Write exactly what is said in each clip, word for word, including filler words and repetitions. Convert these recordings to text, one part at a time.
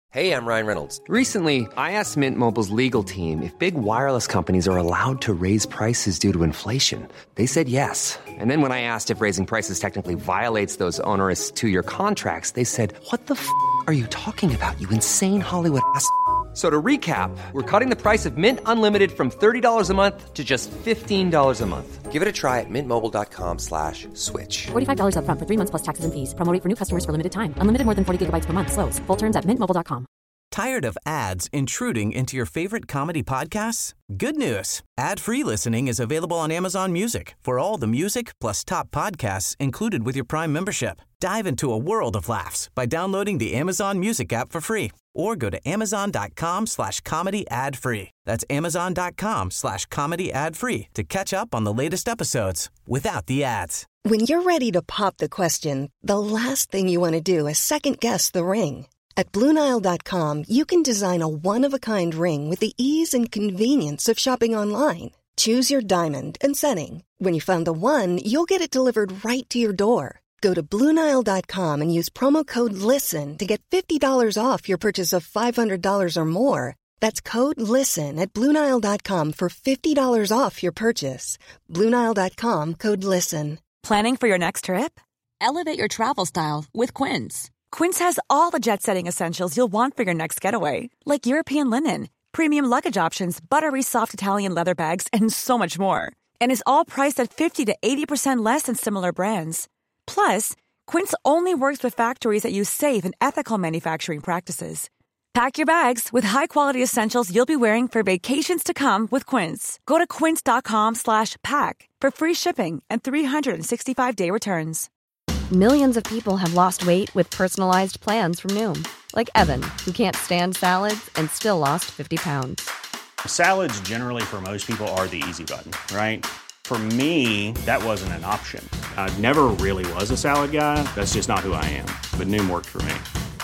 Hey, I'm Ryan Reynolds. Recently, I asked Mint Mobile's legal team if big wireless companies are allowed to raise prices due to inflation. They said yes. And then when I asked if raising prices technically violates those onerous two-year contracts, they said, what the f*** are you talking about, you insane Hollywood ass f- So to recap, we're cutting the price of Mint Unlimited from thirty dollars a month to just fifteen dollars a month. Give it a try at mintmobile.com slash switch. forty-five dollars up front for three months plus taxes and fees. Promo rate for new customers for limited time. Unlimited more than forty gigabytes per month. Slows full terms at mint mobile dot com. Tired of ads intruding into your favorite comedy podcasts? Good news. Ad-free listening is available on Amazon Music for all the music plus top podcasts included with your Prime membership. Dive into a world of laughs by downloading the Amazon Music app for free or go to amazon.com slash comedy ad free. That's amazon.com slash comedy ad free to catch up on the latest episodes without the ads. When you're ready to pop the question, the last thing you want to do is second-guess the ring. At Blue Nile dot com, you can design a one-of-a-kind ring with the ease and convenience of shopping online. Choose your diamond and setting. When you find the one, you'll get it delivered right to your door. Go to Blue Nile dot com and use promo code LISTEN to get fifty dollars off your purchase of five hundred dollars or more. That's code LISTEN at Blue Nile dot com for fifty dollars off your purchase. Blue Nile dot com, code LISTEN. Planning for your next trip? Elevate your travel style with Quince. Quince has all the jet-setting essentials you'll want for your next getaway, like European linen, premium luggage options, buttery soft Italian leather bags, and so much more. And is all priced at fifty to eighty percent less than similar brands. Plus, Quince only works with factories that use safe and ethical manufacturing practices. Pack your bags with high-quality essentials you'll be wearing for vacations to come with Quince. Go to quince.com slash pack for free shipping and three sixty-five day returns. Millions of people have lost weight with personalized plans from Noom. Like Evan, who can't stand salads and still lost fifty pounds. Salads generally for most people are the easy button, right? For me, that wasn't an option. I never really was a salad guy. That's just not who I am. But Noom worked for me.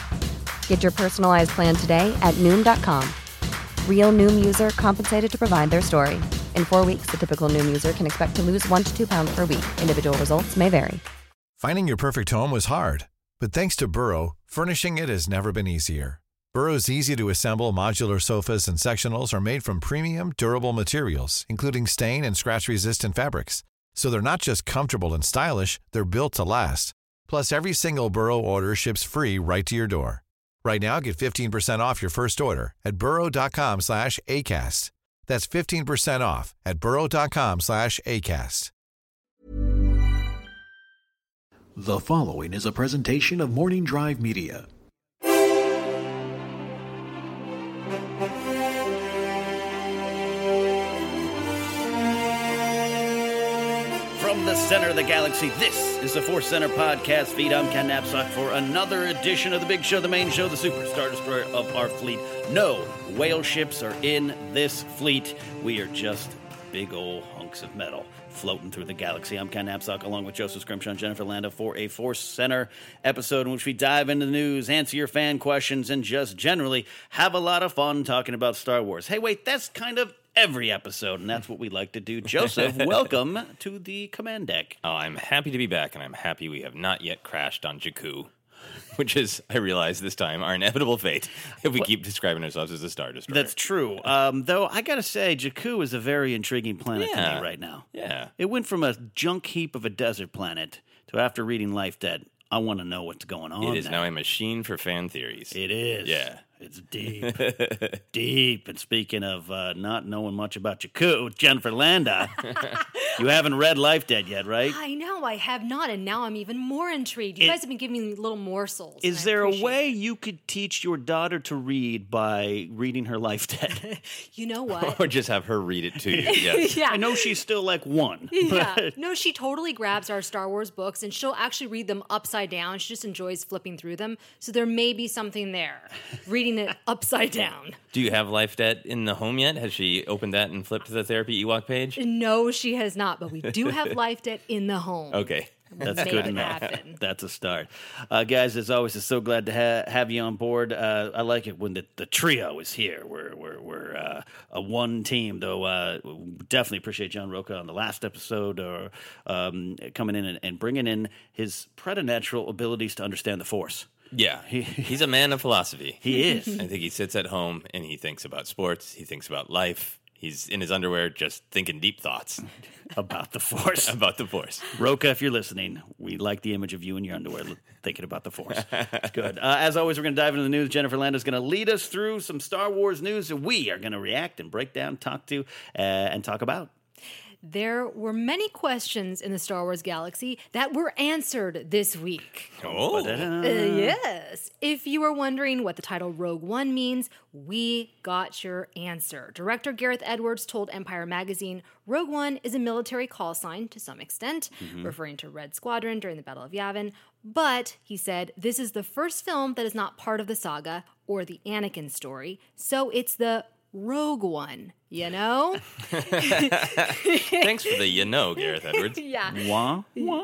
Get your personalized plan today at Noom dot com. Real Noom user compensated to provide their story. In four weeks, the typical Noom user can expect to lose one to two pounds per week. Individual results may vary. Finding your perfect home was hard, but thanks to Burrow, furnishing it has never been easier. Burrow's easy-to-assemble modular sofas and sectionals are made from premium, durable materials, including stain and scratch-resistant fabrics. So they're not just comfortable and stylish, they're built to last. Plus, every single Burrow order ships free right to your door. Right now, get fifteen percent off your first order at burrow.com slash ACAST. That's fifteen percent off at burrow.com slash ACAST. The following is a presentation of Morning Drive Media. From the center of the galaxy, this is the Force Center podcast feed. I'm Ken Knapsack for another edition of the big show, the main show, the Superstar Destroyer of our fleet. No whale ships are in this fleet. We are just big old hunks of metal floating through the galaxy. I'm Ken Knapsack, along with Joseph Scrimshaw and Jennifer Landa, for a Force Center episode in which we dive into the news, answer your fan questions, and just generally have a lot of fun talking about Star Wars. Hey, wait, that's kind of every episode, and that's what we like to do. Joseph, welcome to the command deck. Oh, I'm happy to be back, and I'm happy we have not yet crashed on Jakku, which is, I realize this time, our inevitable fate if we keep describing ourselves as a Star Destroyer. That's true. Um, though, I gotta say, Jakku is a very intriguing planet yeah. to me right now. Yeah. It went from a junk heap of a desert planet to, after reading Life Dead, I want to know what's going on. It is there. now a machine for fan theories. It is. Yeah. It's deep. Deep. And speaking of uh, not knowing much about Jakku, Jennifer Landa, you haven't read Life Dead yet, right? I know, I have not, and now I'm even more intrigued. You It- guys have been giving me little morsels. Is and I there a appreciate way it. you could teach your daughter to read by reading her Life Dead? You know what? Or just have her read it to you. Yes. Yeah. I know she's still like one. Yeah. but- No, she totally grabs our Star Wars books and she'll actually read them upside down. She just enjoys flipping through them. So there may be something there, reading it upside down. Do you have Life Debt in the home yet? Has she opened that and flipped to the therapy Ewok page? No, she has not, but we do have Life Debt in the home. Okay. That's Make good it enough. happen. That's a start. Uh, guys, as always, I'm so glad to ha- have you on board. Uh, I like it when the, the trio is here. We're we're, we're uh, a one team, though. Uh, definitely appreciate John Roca on the last episode, or um, coming in and, and bringing in his preternatural abilities to understand the Force. Yeah, he, he's a man of philosophy. He is. I think he sits at home and he thinks about sports. He thinks about life. He's in his underwear just thinking deep thoughts. About the Force. About the Force. Roka, if you're listening, we like the image of you in your underwear thinking about the Force. It's good. Uh, as always, we're going to dive into the news. Jennifer Landa is going to lead us through some Star Wars news that we are going to react and break down, talk to, uh, and talk about. There were many questions in the Star Wars galaxy that were answered this week. Oh. Uh, yes. If you were wondering what the title Rogue One means, we got your answer. Director Gareth Edwards told Empire Magazine, Rogue One is a military call sign to some extent, mm-hmm. referring to Red Squadron during the Battle of Yavin. But, he said, this is the first film that is not part of the saga or the Anakin story, so it's the Rogue One, you know? Thanks for the you know, Gareth Edwards. Yeah. Wah, wah.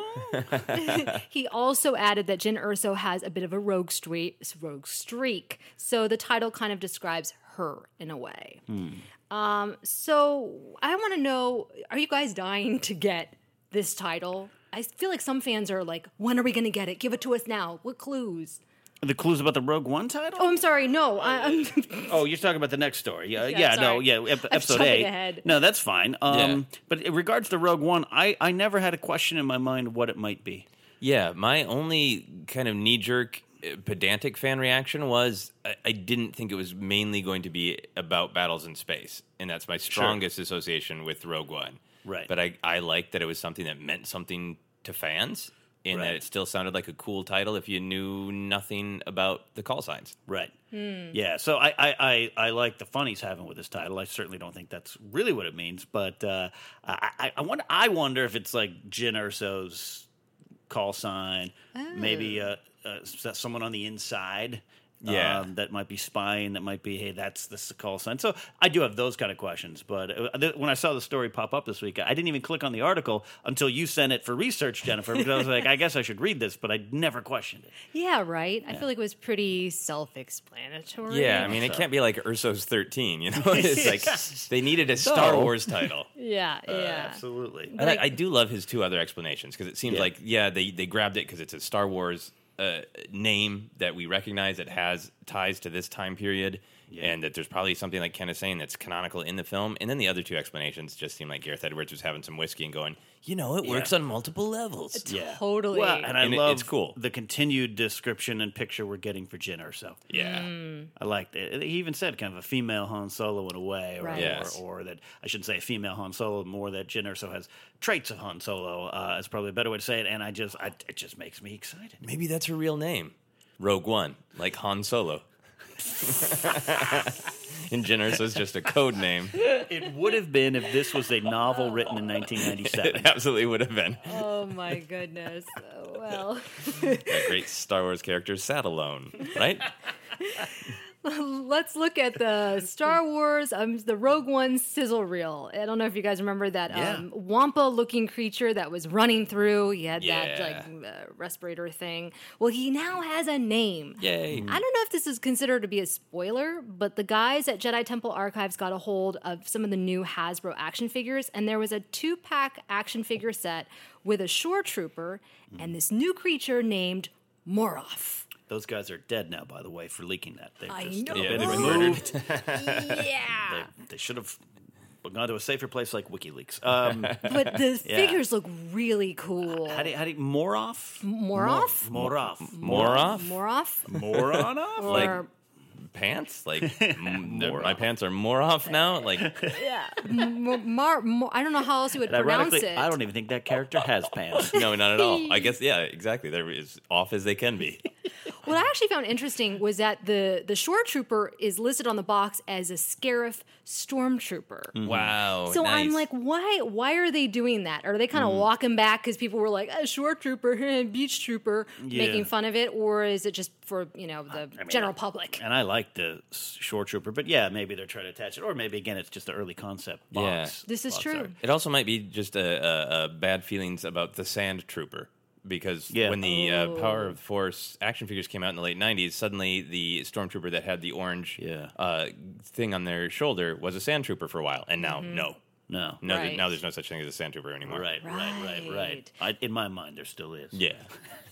He also added that Jyn Erso has a bit of a rogue streak, rogue streak, so the title kind of describes her in a way. Hmm. Um, so I want to know, are you guys dying to get this title? I feel like some fans are like, when are we going to get it? Give it to us now. What clues? The clues about the Rogue One title? Oh, I'm sorry. No. I, I'm oh, you're talking about the next story. Uh, yeah, yeah sorry. no, yeah, ep- episode I'm eight. Ahead. No, that's fine. Um, yeah. But in regards to Rogue One, I, I never had a question in my mind what it might be. Yeah, my only kind of knee-jerk, pedantic fan reaction was I, I didn't think it was mainly going to be about battles in space, and that's my strongest sure. association with Rogue One. Right. But I, I liked that it was something that meant something to fans, in right. that it still sounded like a cool title if you knew nothing about the call signs. Right. Hmm. Yeah, so I, I, I, I like the fun he's having with this title. I certainly don't think that's really what it means, but uh, I, I, I, wonder, I wonder if it's like Jyn Erso's call sign, oh. maybe uh, uh, someone on the inside. Yeah, um, that might be spying. That might be, hey, that's the call sign. So I do have those kind of questions. But th- when I saw the story pop up this week, I didn't even click on the article until you sent it for research, Jennifer. Because I was like, I guess I should read this, but I never questioned it. Yeah, right. Yeah. I feel like it was pretty self-explanatory. Yeah, I mean, it can't be like Urso's thirteen. You know, it's like they needed a Star Wars title. Yeah, yeah, uh, absolutely. And I, I do love his two other explanations because it seems yeah. like yeah, they they grabbed it because it's a Star Wars. Uh, name that we recognize that has ties to this time period, yeah. and that there's probably something like Ken is saying that's canonical in the film. And then the other two explanations just seem like Gareth Edwards was having some whiskey and going, you know, it yeah. works on multiple levels. Yeah. Totally. Well, and I and love it, it's cool. the continued description and picture we're getting for Jyn Erso. Yeah. Mm. I liked it. He even said kind of a female Han Solo in a way, or, Right. Yes. or, or that, I shouldn't say a female Han Solo, more that Jyn Erso has traits of Han Solo, uh, is probably a better way to say it, and I just, I, it just makes me excited. Maybe that's her real name. Rogue One, like Han Solo. And Jyn Erso's just a code name. It would have been if this was a novel written in nineteen ninety-seven. It absolutely would have been. Oh, my goodness. Oh, well. That great Star Wars character sat alone, right? Let's look at the Star Wars, um, the Rogue One sizzle reel. I don't know if you guys remember that Yeah. um, Wampa-looking creature that was running through. He had that Yeah. like uh, respirator thing. Well, he now has a name. Yay. I don't know if this is considered to be a spoiler, but the guys at Jedi Temple Archives got a hold of some of the new Hasbro action figures, and there was a two-pack action figure set with a shore trooper and this new creature named Moroff. Those guys are dead now, by the way, for leaking that. They've I just know. Yeah, been they were removed. Yeah. They, they should have gone to a safer place like WikiLeaks. Um, But the Yeah. figures look really cool. how do you, how do you, Moroff? Moroff? Moroff. Moroff? Moroff? Moronoff? Or, Like- Pants? Like, m- my pants are more off now? Like, yeah. M- Mar- Mar- I don't know how else you would And pronounce ironically, it. I don't even think that character has pants. no, not at all. I guess, yeah, exactly. They're as off as they can be. What I actually found interesting was that the, the shore trooper is listed on the box as a Scarif stormtrooper. Mm-hmm. Wow. So nice. I'm like, why Why are they doing that? Are they kind of Mm. walking back because people were like, a shore trooper, beach trooper, Yeah. making fun of it? Or is it just for, you know, the I mean, general public? And I like the shore trooper, but yeah, maybe they're trying to attach it. Or maybe, again, it's just the early concept box. This is box true. art. It also might be just a, a, a bad feelings about the Sand Trooper. Because Yeah. when the uh, Oh. Power of the Force action figures came out in the late nineties, suddenly the Stormtrooper that had the orange Yeah. uh, thing on their shoulder was a Sand Trooper for a while. And now, Mm-hmm. no. No. No, Right. now there's no such thing as a Sand Trooper anymore. Right, right, right, right. Right. I, in my mind, there still is. Yeah.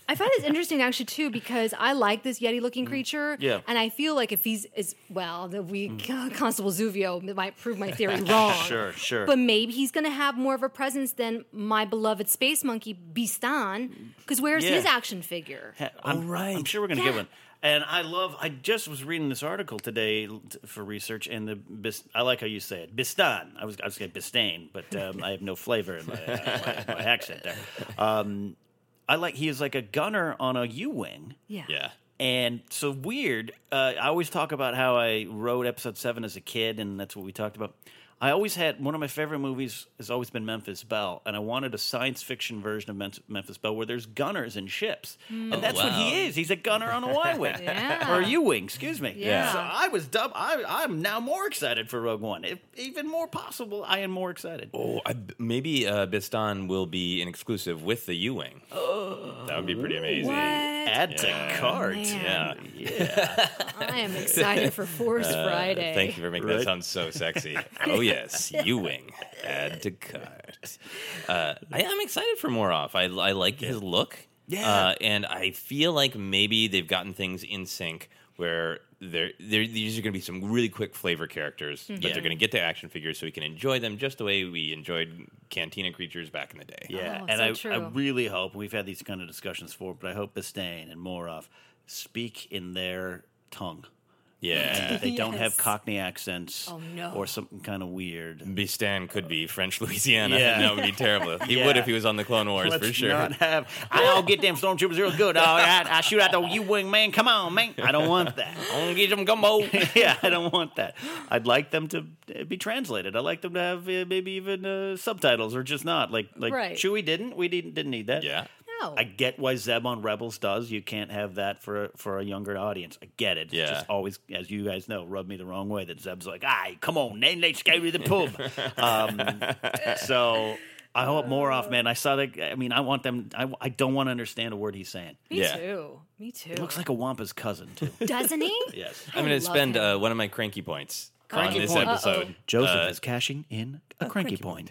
I find this interesting actually too because I like this Yeti-looking creature, Yeah. and I feel like if he's as well, the we Constable Zuvio might prove my theory wrong. Sure, sure. But maybe he's going to have more of a presence than my beloved space monkey Bistan. Because where's Yeah. his action figure? Ha- I'm, right. I'm sure we're going to Yeah. get one. And I love, I just was reading this article today l- t- for research, and the bis, I like how you say it, Bistan. I was, I was going to Bistain, but um, I have no flavor in my, uh, my, my accent there. Um, I like, he is like a gunner on a U-Wing. Yeah. Yeah. And so weird, uh, I always talk about how I wrote episode seven as a kid, and that's what we talked about. I always had, one of my favorite movies has always been Memphis Belle, and I wanted a science fiction version of Mem- Memphis Belle where there's gunners and ships. And that's what wow. he is. He's a gunner on a Y-Wing. Yeah. Or a U-Wing, excuse me. Yeah. So I was dumb. I, I'm now more excited for Rogue One. If even more possible, I am more excited. Oh, I, maybe uh, Bistan will be an exclusive with the U-Wing. Oh. That would be pretty amazing. What? Add to Yeah. cart. Man. Yeah. Yeah. I am excited for Force Uh, Friday. Thank you for making Right. that sound so sexy. Oh, yes. U-Wing. Add to cart. Uh, I, I'm excited for Moroff. I, I like his look. Yeah. Uh, and I feel like maybe they've gotten things in sync where they're, they're, these are going to be some really quick flavor characters, but Yeah. they're going to get the action figures so we can enjoy them just the way we enjoyed Cantina creatures back in the day. Yeah, Oh, and so I, true. I really hope, we've had these kind of discussions before, but I hope Bistain and Moroff speak in their tongue. Yeah. They don't have Yes. Cockney accents Oh, no. or something kind of weird. Bistan could be French Louisiana. Yeah. That would be terrible. He Yeah. would if he was on the Clone Wars, Let's for sure. not have. I don't get them stormtroopers real good. All right, I shoot out the U-Wing, man. Come on, man. I don't want that. I'm gonna get some gumbo. Yeah, I don't want that. I'd like them to uh, be translated. I'd like them to have uh, maybe even uh, subtitles or just not. Like like Right. Chewie didn't. We didn't didn't need that. Yeah. No. I get why Zeb on Rebels does. You can't have that for a, for a younger audience. I get it. It's Yeah. just always, as you guys know, rubbed me the wrong way that Zeb's like, "Aye, come on, then let's go to the pub." um, so I hope more off, man. I saw that. I mean, I want them. I, I don't want to understand a word he's saying. Me Yeah. too. Me too. It looks like a Wampa's cousin too. Doesn't he? Yes. I'm going love to spend him. uh, one of my cranky points Cranky on this point. episode. Joseph Uh, is cashing in a cranky point.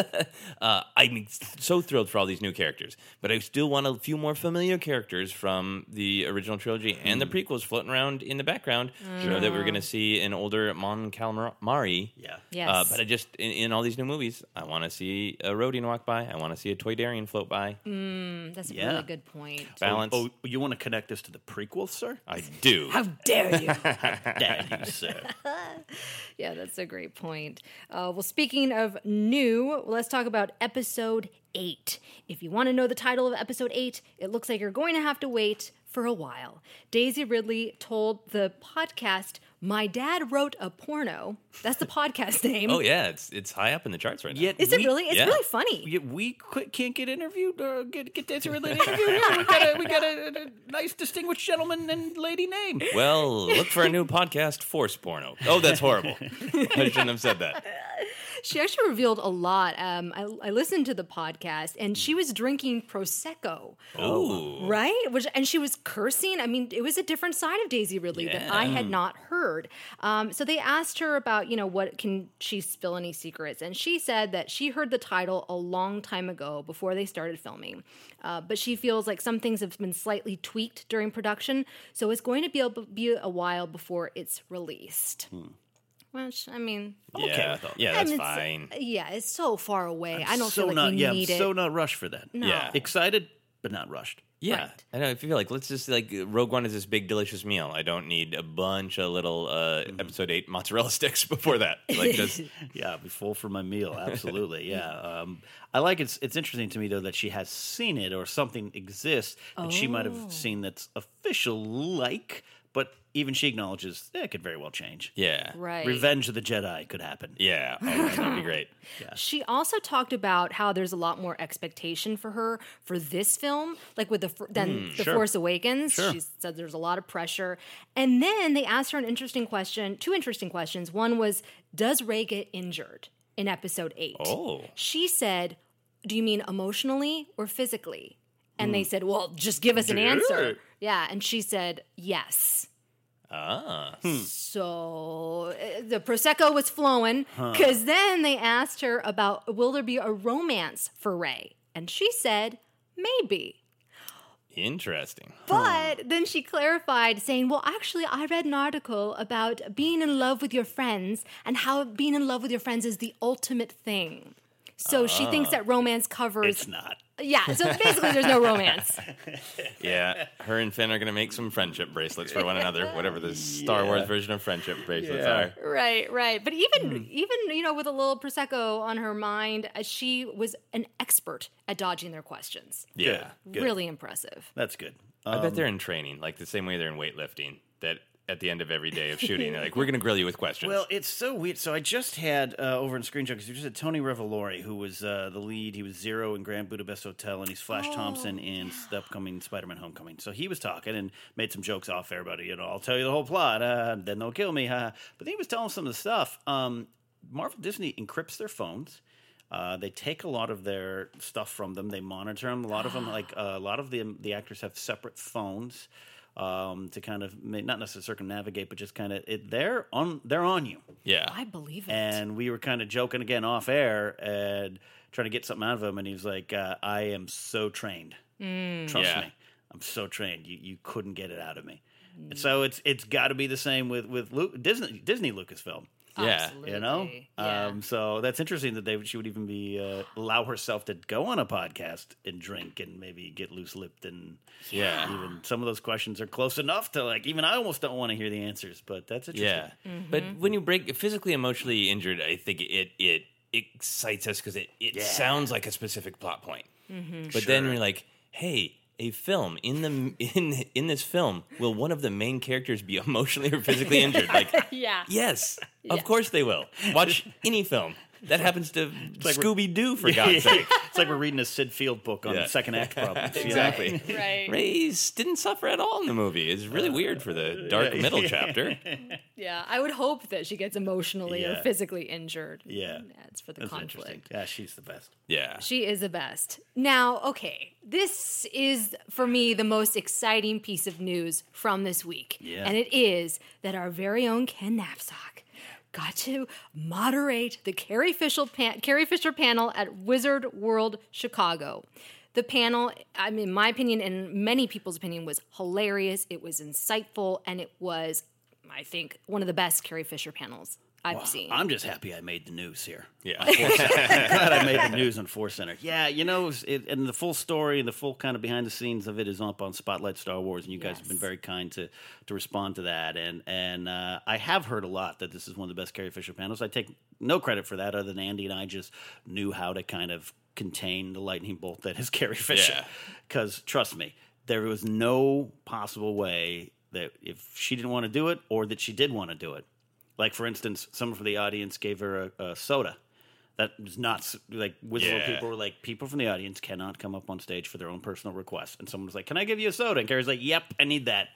Uh, I'm so thrilled for all these new characters, but I still want a few more familiar characters from the original trilogy and the prequels floating around in the background. You know that we're going to see an older Mon Calamari. Yeah. Yes. Uh, but I just in, in all these new movies, I want to see a Rodian walk by. I want to see a Toydarian float by. That's a Yeah. really good point. Balance. Oh, you want to connect us to the prequels, sir? I do. How dare you? Damn you, sir. Yeah, that's a great point. Uh, well, speaking of new, let's talk about episode eight. If you want to know the title of episode eight, it looks like you're going to have to wait for a while. Daisy Ridley told the podcast, "My dad wrote a porno." That's the podcast name. Oh yeah, it's it's high up in the charts right now. Yet Is it we- really? It's yeah. really funny. We, we qu- can't get interviewed or get get Daisy Ridley interviewed. Yeah, we got a we got a, a nice distinguished gentleman and lady name. Well, look for a new podcast, Force Porno. Oh, that's horrible. I shouldn't have said that. She actually revealed a lot. Um, I, I listened to the podcast, and she was drinking Prosecco. Oh, Right? Which, and she was cursing. I mean, it was a different side of Daisy Ridley that I had not heard. Um, so they asked her about, you know, what can she spill any secrets? And she said that she heard the title a long time ago before they started filming. Uh, but she feels like some things have been slightly tweaked during production. So it's going to be a, be a while before it's released. Which, I mean, yeah, yeah, I that's mean, it's- fine. Yeah, it's so far away. I don't so feel like not, we yeah, need I'm so it. not rushed for that. No. Yeah. Excited, but not rushed. Yeah, Right. I know. I feel like let's just like Rogue One is this big delicious meal. I don't need a bunch of little uh, episode eight mozzarella sticks before that. Like just Yeah, I'll be full for my meal. Absolutely. Yeah. Um, I like it's it's interesting to me though that she has seen it or something exists that she might have seen that's official like, but even she acknowledges eh, it could very well change. yeah, Right. Revenge of the Jedi could happen. yeah. Oh, that would be great. She also talked about how there's a lot more expectation for her for this film, like with the fir- than The sure. Force Awakens. Sure. She said there's a lot of pressure. And then they asked her an interesting question, two interesting questions. One was, does Rey get injured in episode eight? Oh. She said, do you mean emotionally or physically? And they said, well, just give us an answer. Yeah, and she said, yes. Ah, So uh, the Prosecco was flowing because then they asked her about will there be a romance for Rey? And she said, maybe. Interesting. But then she clarified, saying, well, actually, I read an article about being in love with your friends and how being in love with your friends is the ultimate thing. So uh, she thinks that romance covers... It's not. Yeah, so basically there's no romance. Yeah, her and Finn are going to make some friendship bracelets for one another, whatever the Star yeah. Wars version of friendship bracelets yeah. are. Right, right. But even, mm. even you know, with a little Prosecco on her mind, uh, she was an expert at dodging their questions. Yeah. Good. Really impressive. That's good. Um, I bet they're in training, like the same way they're in weightlifting, that at the end of every day of shooting, they're like, we're going to grill you with questions. Well, it's so weird. So I just had uh, over in Screen Junkies, we just had Tony Revolori, who was uh, the lead. He was Zero in Grand Budapest Hotel, and he's Flash oh, Thompson in yeah. the upcoming Spider-Man Homecoming. So he was talking and made some jokes off air about it. You know, I'll tell you the whole plot, uh, then they'll kill me. Uh. But then he was telling some of the stuff. Um, Marvel Disney encrypts their phones. Uh, they take a lot of their stuff from them. They monitor them. A lot of them, like uh, a lot of the the actors have separate phones. Um, to kind of not necessarily circumnavigate, but just kind of it, they're on they're on you. Yeah, I believe it. And we were kind of joking again off air and trying to get something out of him, and he was like, uh, "I am so trained. Mm. Trust yeah. me, I'm so trained. You you couldn't get it out of me." Mm. And so it's it's got to be the same with with Luke, Disney Disney Lucasfilm. Yeah, absolutely. You know, yeah. um, so that's interesting that they she would even be uh, allow herself to go on a podcast and drink and maybe get loose lipped and yeah. Even some of those questions are close enough to like even I almost don't want to hear the answers, but that's interesting. Yeah, mm-hmm. But when you break physically emotionally injured, I think it it excites us because it it yeah. sounds like a specific plot point. Mm-hmm. But sure. then we're like, hey. A film in the in in this film will one of the main characters be emotionally or physically injured? Like, yeah, yes, yeah. of course they will. Watch any film that happens to like Scooby Doo for God's sake. It's like we're reading a Sid Field book on yeah. second act problems. Exactly. Right. Reyes didn't suffer at all in the movie. It's really weird for the dark yeah. middle chapter. Yeah, I would hope that she gets emotionally yeah. or physically injured. Yeah, that's for the that's conflict. Yeah, she's the best. Yeah, she is the best. Now, okay, this is for me the most exciting piece of news from this week, yeah. and it is that our very own Ken Knapsack got to moderate the Carrie Fisher, pan- Carrie Fisher panel at Wizard World Chicago. The panel, I mean, in my opinion, and many people's opinion, was hilarious. It was insightful, and it was, I think, one of the best Carrie Fisher panels I've well, seen. I'm just happy I made the news here. Yeah, I'm glad I made the news on Force Center. Yeah, you know, it was, it, and the full story and the full kind of behind the scenes of it is up on Spotlight Star Wars, and you guys yes. have been very kind to to respond to that. And and uh, I have heard a lot that this is one of the best Carrie Fisher panels. I take no credit for that, other than Andy and I just knew how to kind of contain the lightning bolt that is Carrie Fisher. Because trust me, there was no possible way that if she didn't want to do it, or that she did want to do it. Like, for instance, someone from the audience gave her a, a soda. That was not, like, Wizard World yeah. people were like, people from the audience cannot come up on stage for their own personal requests. And someone was like, can I give you a soda? And Carrie's like, yep, I need that.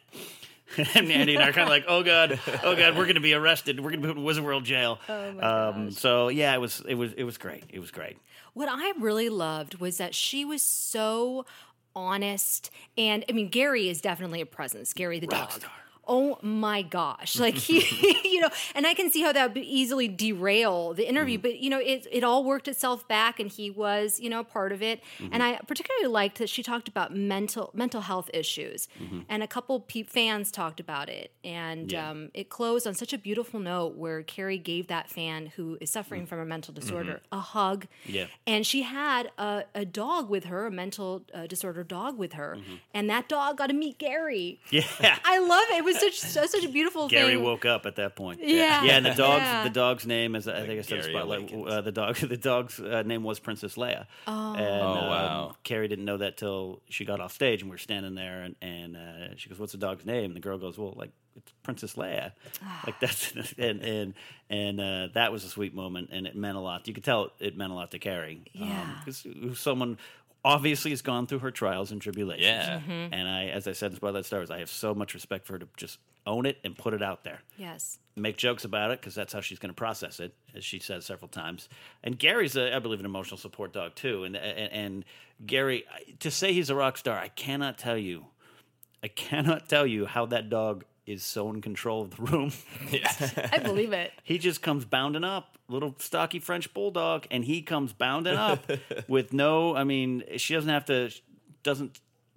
And Andy and I are kind of like, oh, God, oh, God, we're going to be arrested. We're going to be put in Wizard World jail. Oh, my um, gosh. So, yeah, it was, it was, it was great. It was great. What I really loved was that she was so honest. And, I mean, Gary is definitely a presence. Gary the dog. Rockstar. Oh my gosh. Like he, you know, and I can see how that would easily derail the interview, mm-hmm. but you know, it it all worked itself back and he was, you know, part of it. Mm-hmm. And I particularly liked that she talked about mental mental health issues mm-hmm. and a couple pe- fans talked about it. And yeah. um, it closed on such a beautiful note where Carrie gave that fan who is suffering mm-hmm. from a mental disorder mm-hmm. a hug. Yeah. And she had a, a dog with her, a mental uh, disorder dog with her. Mm-hmm. And that dog got to meet Gary. Yeah. I love it. It was such such a beautiful Gary thing. Gary woke up at that point. Yeah, yeah. And the dog's yeah. the dog's name is I think like I said Gary Spotlight. Uh, the dog the dog's uh, name was Princess Leia. Oh, and, oh wow. Um, Carrie didn't know that till she got off stage and we were standing there and and uh, she goes, "What's the dog's name?" And the girl goes, "Well, like it's Princess Leia." Like that's and and and uh, that was a sweet moment and it meant a lot. You could tell it meant a lot to Carrie. Yeah, because um, someone. Obviously has gone through her trials and tribulations. Yeah. Mm-hmm. And I, as I said in Spotlight Star Wars, I have so much respect for her to just own it and put it out there. Yes. Make jokes about it because that's how she's going to process it, as she says several times. And Gary's, a, I believe, an emotional support dog too. And, and and Gary, to say he's a rock star, I cannot tell you, I cannot tell you how that dog is so in control of the room. Yeah. I believe it. He just comes bounding up, little stocky French bulldog, and he comes bounding up with no, I mean, she doesn't have to, doesn't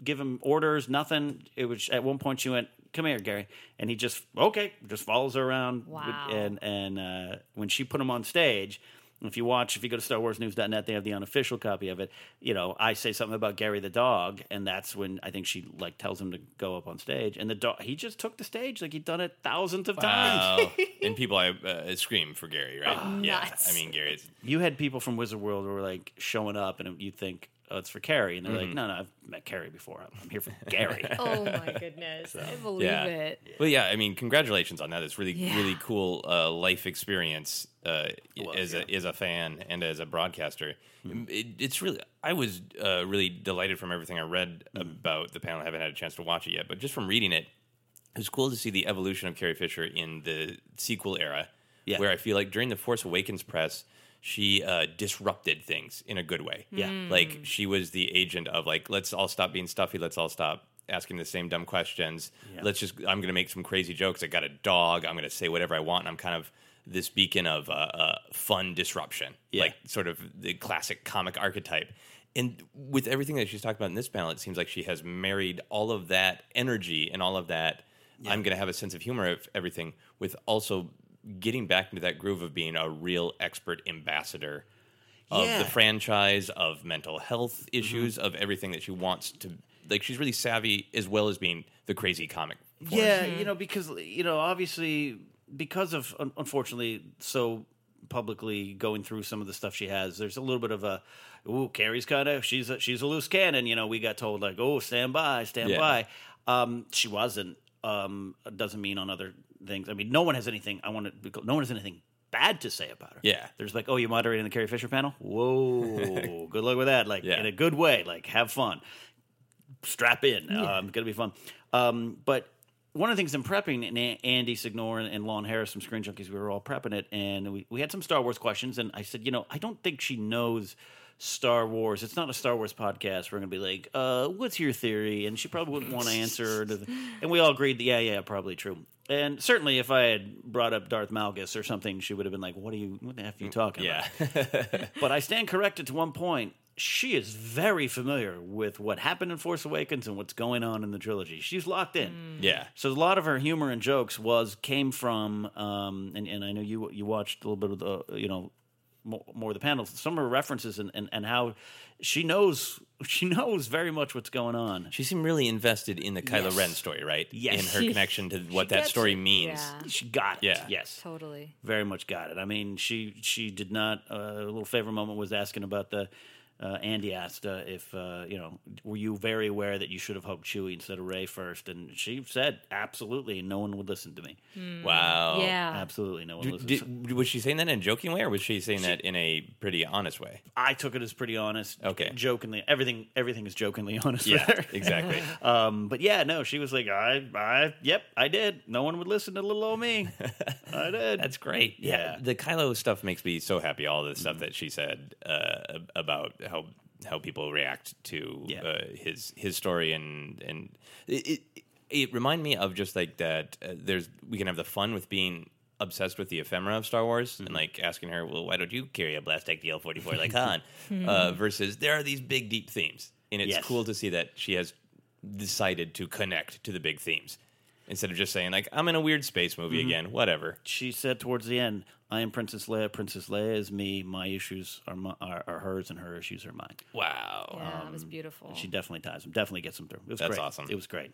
give him orders, nothing. It was at one point she went, "Come here, Gary," and he just okay, just follows her around. Wow. And and uh, when she put him on stage. If you watch, if you go to Star Wars News dot net, they have the unofficial copy of it. You know, I say something about Gary the dog, and that's when I think she like tells him to go up on stage. And the dog, he just took the stage like he'd done it thousands of Wow. times. And people I uh, scream for Gary, right? Oh, yeah, nuts. I mean Gary's. You had people from Wizard World who were like showing up, and you think, oh, it's for Carrie, and they're Mm-hmm. like, no, no, I've met Carrie before. I'm, I'm here for Gary. Oh my goodness. I believe Yeah. it. Well, yeah, I mean, congratulations on that. It's really, Yeah. really cool uh, life experience uh, was, as yeah. a as a fan and as a broadcaster. It, it's really, I was uh, really delighted from everything I read about the panel. I haven't had a chance to watch it yet, but just from reading it, it was cool to see the evolution of Carrie Fisher in the sequel era, Yeah. where I feel like during the Force Awakens press, she uh, disrupted things in a good way. Yeah. Like she was the agent of like, let's all stop being stuffy. Let's all stop asking the same dumb questions. Yeah. Let's just, I'm going to make some crazy jokes. I got a dog. I'm going to say whatever I want. And I'm kind of this beacon of uh, uh, fun disruption, Yeah. like sort of the classic comic archetype. And with everything that she's talked about in this panel, it seems like she has married all of that energy and all of that, I'm going to have a sense of humor of everything, with also getting back into that groove of being a real expert ambassador of Yeah. the franchise, of mental health issues, of everything that she wants to. Like, she's really savvy as well as being the crazy comic. force. Yeah, you know, because, you know, obviously, because of, un- unfortunately, so publicly going through some of the stuff she has, there's a little bit of a, ooh, Carrie's kind of, she's a, she's a loose cannon. You know, we got told, like, oh, stand by, stand Yeah. by. Um, she wasn't. Um, doesn't mean on other things. I mean, no one has anything, I want to, no one has anything bad to say about her. Yeah. There's like, oh, you moderating the Carrie Fisher panel? Whoa, good luck with that. Like, Yeah. in a good way. Like, have fun. Strap in. Um, it's going to be fun. Um, but one of the things in prepping, and A- Andy Signor and, and Lon Harris from Screen Junkies, we were all prepping it, and we, we had some Star Wars questions, and I said, you know, I don't think she knows Star Wars. It's not a Star Wars podcast. We're going to be like, uh, what's your theory? And she probably wouldn't want to answer. To the, and we all agreed that, yeah, yeah, probably true. And certainly if I had brought up Darth Malgus or something, she would have been like, what are you, what the F are you talking Yeah. about? But I stand corrected to one point. She is very familiar with what happened in Force Awakens and what's going on in the trilogy. She's locked in. Yeah. So a lot of her humor and jokes was came from, um, and, and I know you you watched a little bit of the, you know, more, more of the panels. Some of her references and, and, and how she knows she knows very much what's going on. She seemed really invested in the Kylo Yes. Ren story, right? Yes. In her connection to what that gets story it. means. Yeah. She got it. Yeah. Yes. Totally. Very much got it. I mean, she she did not. Uh, a little favorite moment was asking about the. Uh, Andy asked uh, if uh, you know, were you very aware that you should have hugged Chewie instead of Rey first? And she said, absolutely, no one would listen to me. Wow. Yeah. Absolutely, no one Did- listens. did- was she saying that in a joking way, or was she saying that in a pretty honest way? I took it as pretty honest. Okay. Jokingly, everything everything is jokingly honest. Yeah, with her. exactly. Um, but yeah, no, she was like, I, I, yep, I did. No one would listen to little old me. I did. That's great. Yeah. The Kylo stuff makes me so happy. All the stuff that she said uh, about how how people react to Yeah. uh, his his story, and and it, it it reminded me of just like that. Uh, there's we can have the fun with being obsessed with the ephemera of Star Wars, and like asking her, well, why don't you carry a Blastech D L forty-four like Han? uh, versus there are these big deep themes, and it's Yes. cool to see that she has decided to connect to the big themes instead of just saying like, I'm in a weird space movie again, whatever. She said towards the end, I am Princess Leia. Princess Leia is me. My issues are, my, are, are hers, and her issues are mine. Wow. Yeah, it was beautiful. She definitely ties them. Definitely gets them through. It was That's great. awesome. It was great.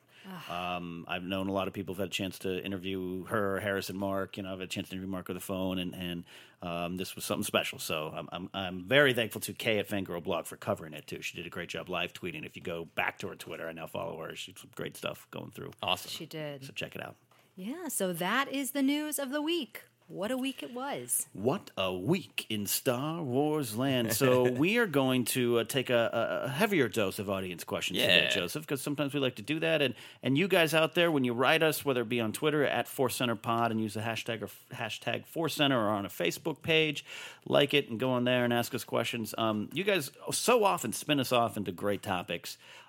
um, I've known a lot of people who've had a chance to interview her, Harrison, Mark. You know, I've had a chance to interview Mark with the phone, and and um, this was something special. So I'm, I'm I'm very thankful to Kay at Fangirl Blog for covering it too. She did a great job live tweeting. If you go back to her Twitter, I now follow her. She's some great stuff going through. Awesome. She did. So check it out. Yeah, so that is the news of the week. What a week it was. What a week in Star Wars land. So we are going to uh, take a, a heavier dose of audience questions today, Yeah. Joseph, because sometimes we like to do that. And and you guys out there, when you write us, whether it be on Twitter at Force Center Pod and use the hashtag or f- hashtag Force Center, or on a Facebook page, like it and go on there and ask us questions. Um, you guys so often spin us off into great topics.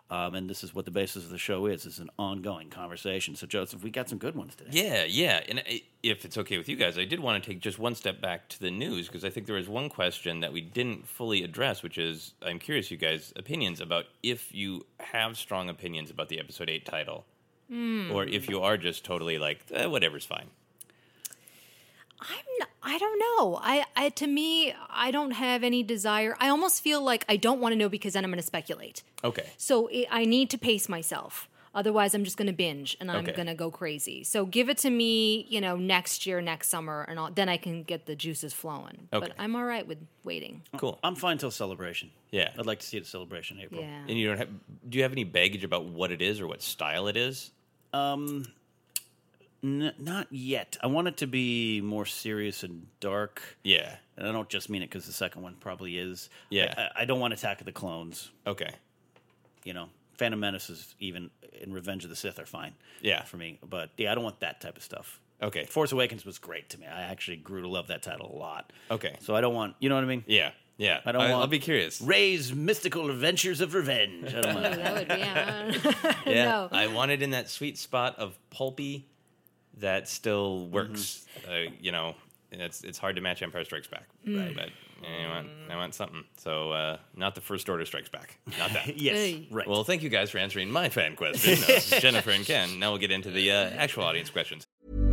Um, and this is what the basis of the show is. It's an ongoing conversation. So, Joseph, we got some good ones today. Yeah, yeah. And I, if it's okay with you guys, I did want to take just one step back to the news, because I think there was one question that we didn't fully address, which is, I'm curious you guys' opinions about if you have strong opinions about the episode eight title, mm. or if you are just totally like, eh, whatever's fine. I'm not, I don't know. I, I to me, I don't have any desire. I almost feel like I don't want to know because then I'm going to speculate. Okay. So it, I need to pace myself. Otherwise, I'm just going to binge and I'm Okay. going to go crazy. So give it to me, you know, next year, next summer, and I'll, then I can get the juices flowing. Okay. But I'm all right with waiting. Cool. I'm fine till Celebration. Yeah. I'd like to see it at Celebration in April. Yeah. And you don't have? Do you have any baggage about what it is or what style it is? Um, n- not yet. I want it to be more serious and dark. Yeah. And I don't just mean it because the second one probably is. Yeah. I, I, I don't want Attack of the Clones. Okay. You know, Phantom Menace is even in Revenge of the Sith are fine. Yeah. For me. But yeah, I don't want that type of stuff. Okay. Force Awakens was great to me. I actually grew to love that title a lot. Okay. So I don't want, you know what I mean? Yeah. Yeah. I don't I, want. I'll be curious. Rey's Mystical Adventures of Revenge. I don't want Ooh, that would be, yeah. Yeah. No. I want it in that sweet spot of pulpy that still works. Mm-hmm. Uh, you know, and it's it's hard to match Empire Strikes Back. Mm. But I want I want something. So uh, not the First Order Strikes Back. Not that. Yes, Hey. right. Well, thank you guys for answering my fan question. Uh, this is Jennifer and Ken. Now we'll get into the uh, actual audience questions.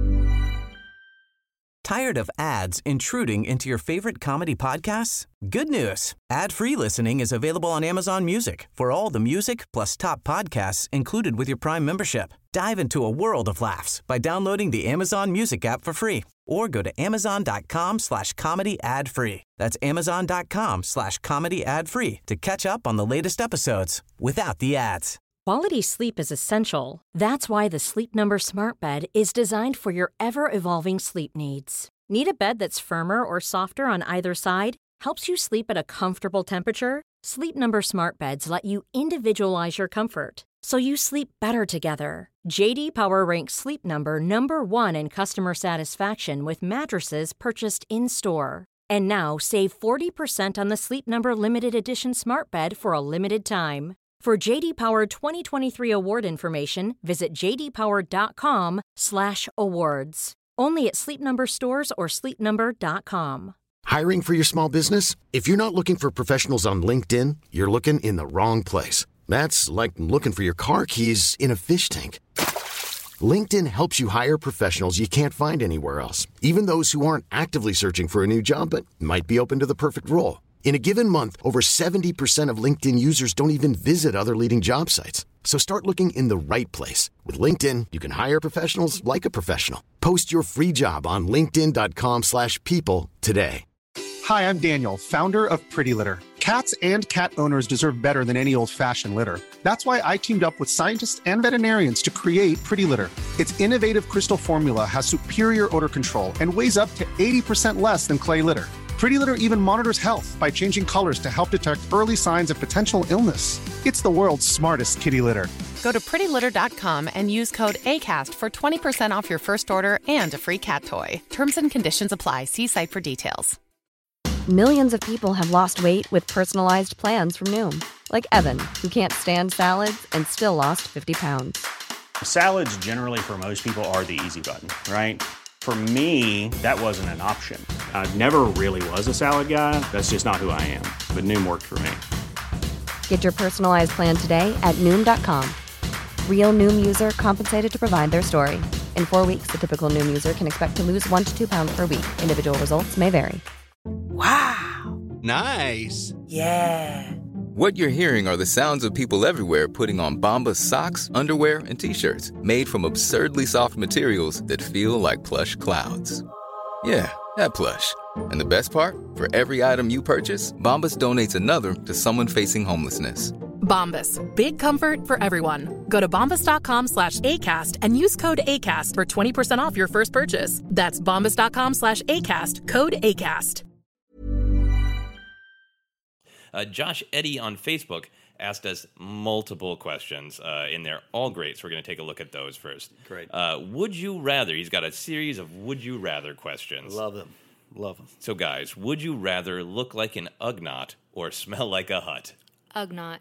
Tired of ads intruding into your favorite comedy podcasts? Good news. Ad-free listening is available on Amazon Music for all the music plus top podcasts included with your Prime membership. Dive into a world of laughs by downloading the Amazon Music app for free or go to amazon.com slash comedy ad free. That's amazon.com slash comedy ad free to catch up on the latest episodes without the ads. Quality sleep is essential. That's why the Sleep Number Smart Bed is designed for your ever-evolving sleep needs. Need a bed that's firmer or softer on either side? Helps you sleep at a comfortable temperature? Sleep Number Smart Beds let you individualize your comfort, so you sleep better together. J D Power ranks Sleep Number number one in customer satisfaction with mattresses purchased in-store. And now save forty percent on the Sleep Number Limited Edition Smart Bed for a limited time. For J D Power twenty twenty-three award information, visit jdpower.com slash awards. Only at Sleep Number stores or sleep number dot com. Hiring for your small business? If you're not looking for professionals on LinkedIn, you're looking in the wrong place. That's like looking for your car keys in a fish tank. LinkedIn helps you hire professionals you can't find anywhere else, even those who aren't actively searching for a new job but might be open to the perfect role. In a given month, over seventy percent of LinkedIn users don't even visit other leading job sites. So start looking in the right place. With LinkedIn, you can hire professionals like a professional. Post your free job on linkedin.com slash people today. Hi, I'm Daniel, founder of Pretty Litter. Cats and cat owners deserve better than any old-fashioned litter. That's why I teamed up with scientists and veterinarians to create Pretty Litter. Its innovative crystal formula has superior odor control and weighs up to eighty percent less than clay litter. Pretty Litter even monitors health by changing colors to help detect early signs of potential illness. It's the world's smartest kitty litter. Go to pretty litter dot com and use code ACAST for twenty percent off your first order and a free cat toy. Terms and conditions apply. See site for details. Millions of people have lost weight with personalized plans from Noom. Like Evan, who can't stand salads and still lost fifty pounds. Salads generally for most people are the easy button, right? For me, that wasn't an option. I never really was a salad guy. That's just not who I am. But Noom worked for me. Get your personalized plan today at Noom dot com. Real Noom user compensated to provide their story. In four weeks, the typical Noom user can expect to lose one to two pounds per week. Individual results may vary. Wow. Nice. Yeah. What you're hearing are the sounds of people everywhere putting on Bombas socks, underwear, and T-shirts made from absurdly soft materials that feel like plush clouds. Yeah, that plush. And the best part? For every item you purchase, Bombas donates another to someone facing homelessness. Bombas. Big comfort for everyone. Go to bombas.com slash ACAST and use code ACAST for twenty percent off your first purchase. That's bombas.com slash ACAST. Code ACAST. Uh, Josh Eddy on Facebook asked us multiple questions uh, in there, all great. So we're going to take a look at those first. Great. Uh, would you rather? He's got a series of would you rather questions. Love them. Love them. So guys, would you rather look like an Ugnaught or smell like a Hutt? Ugnaught.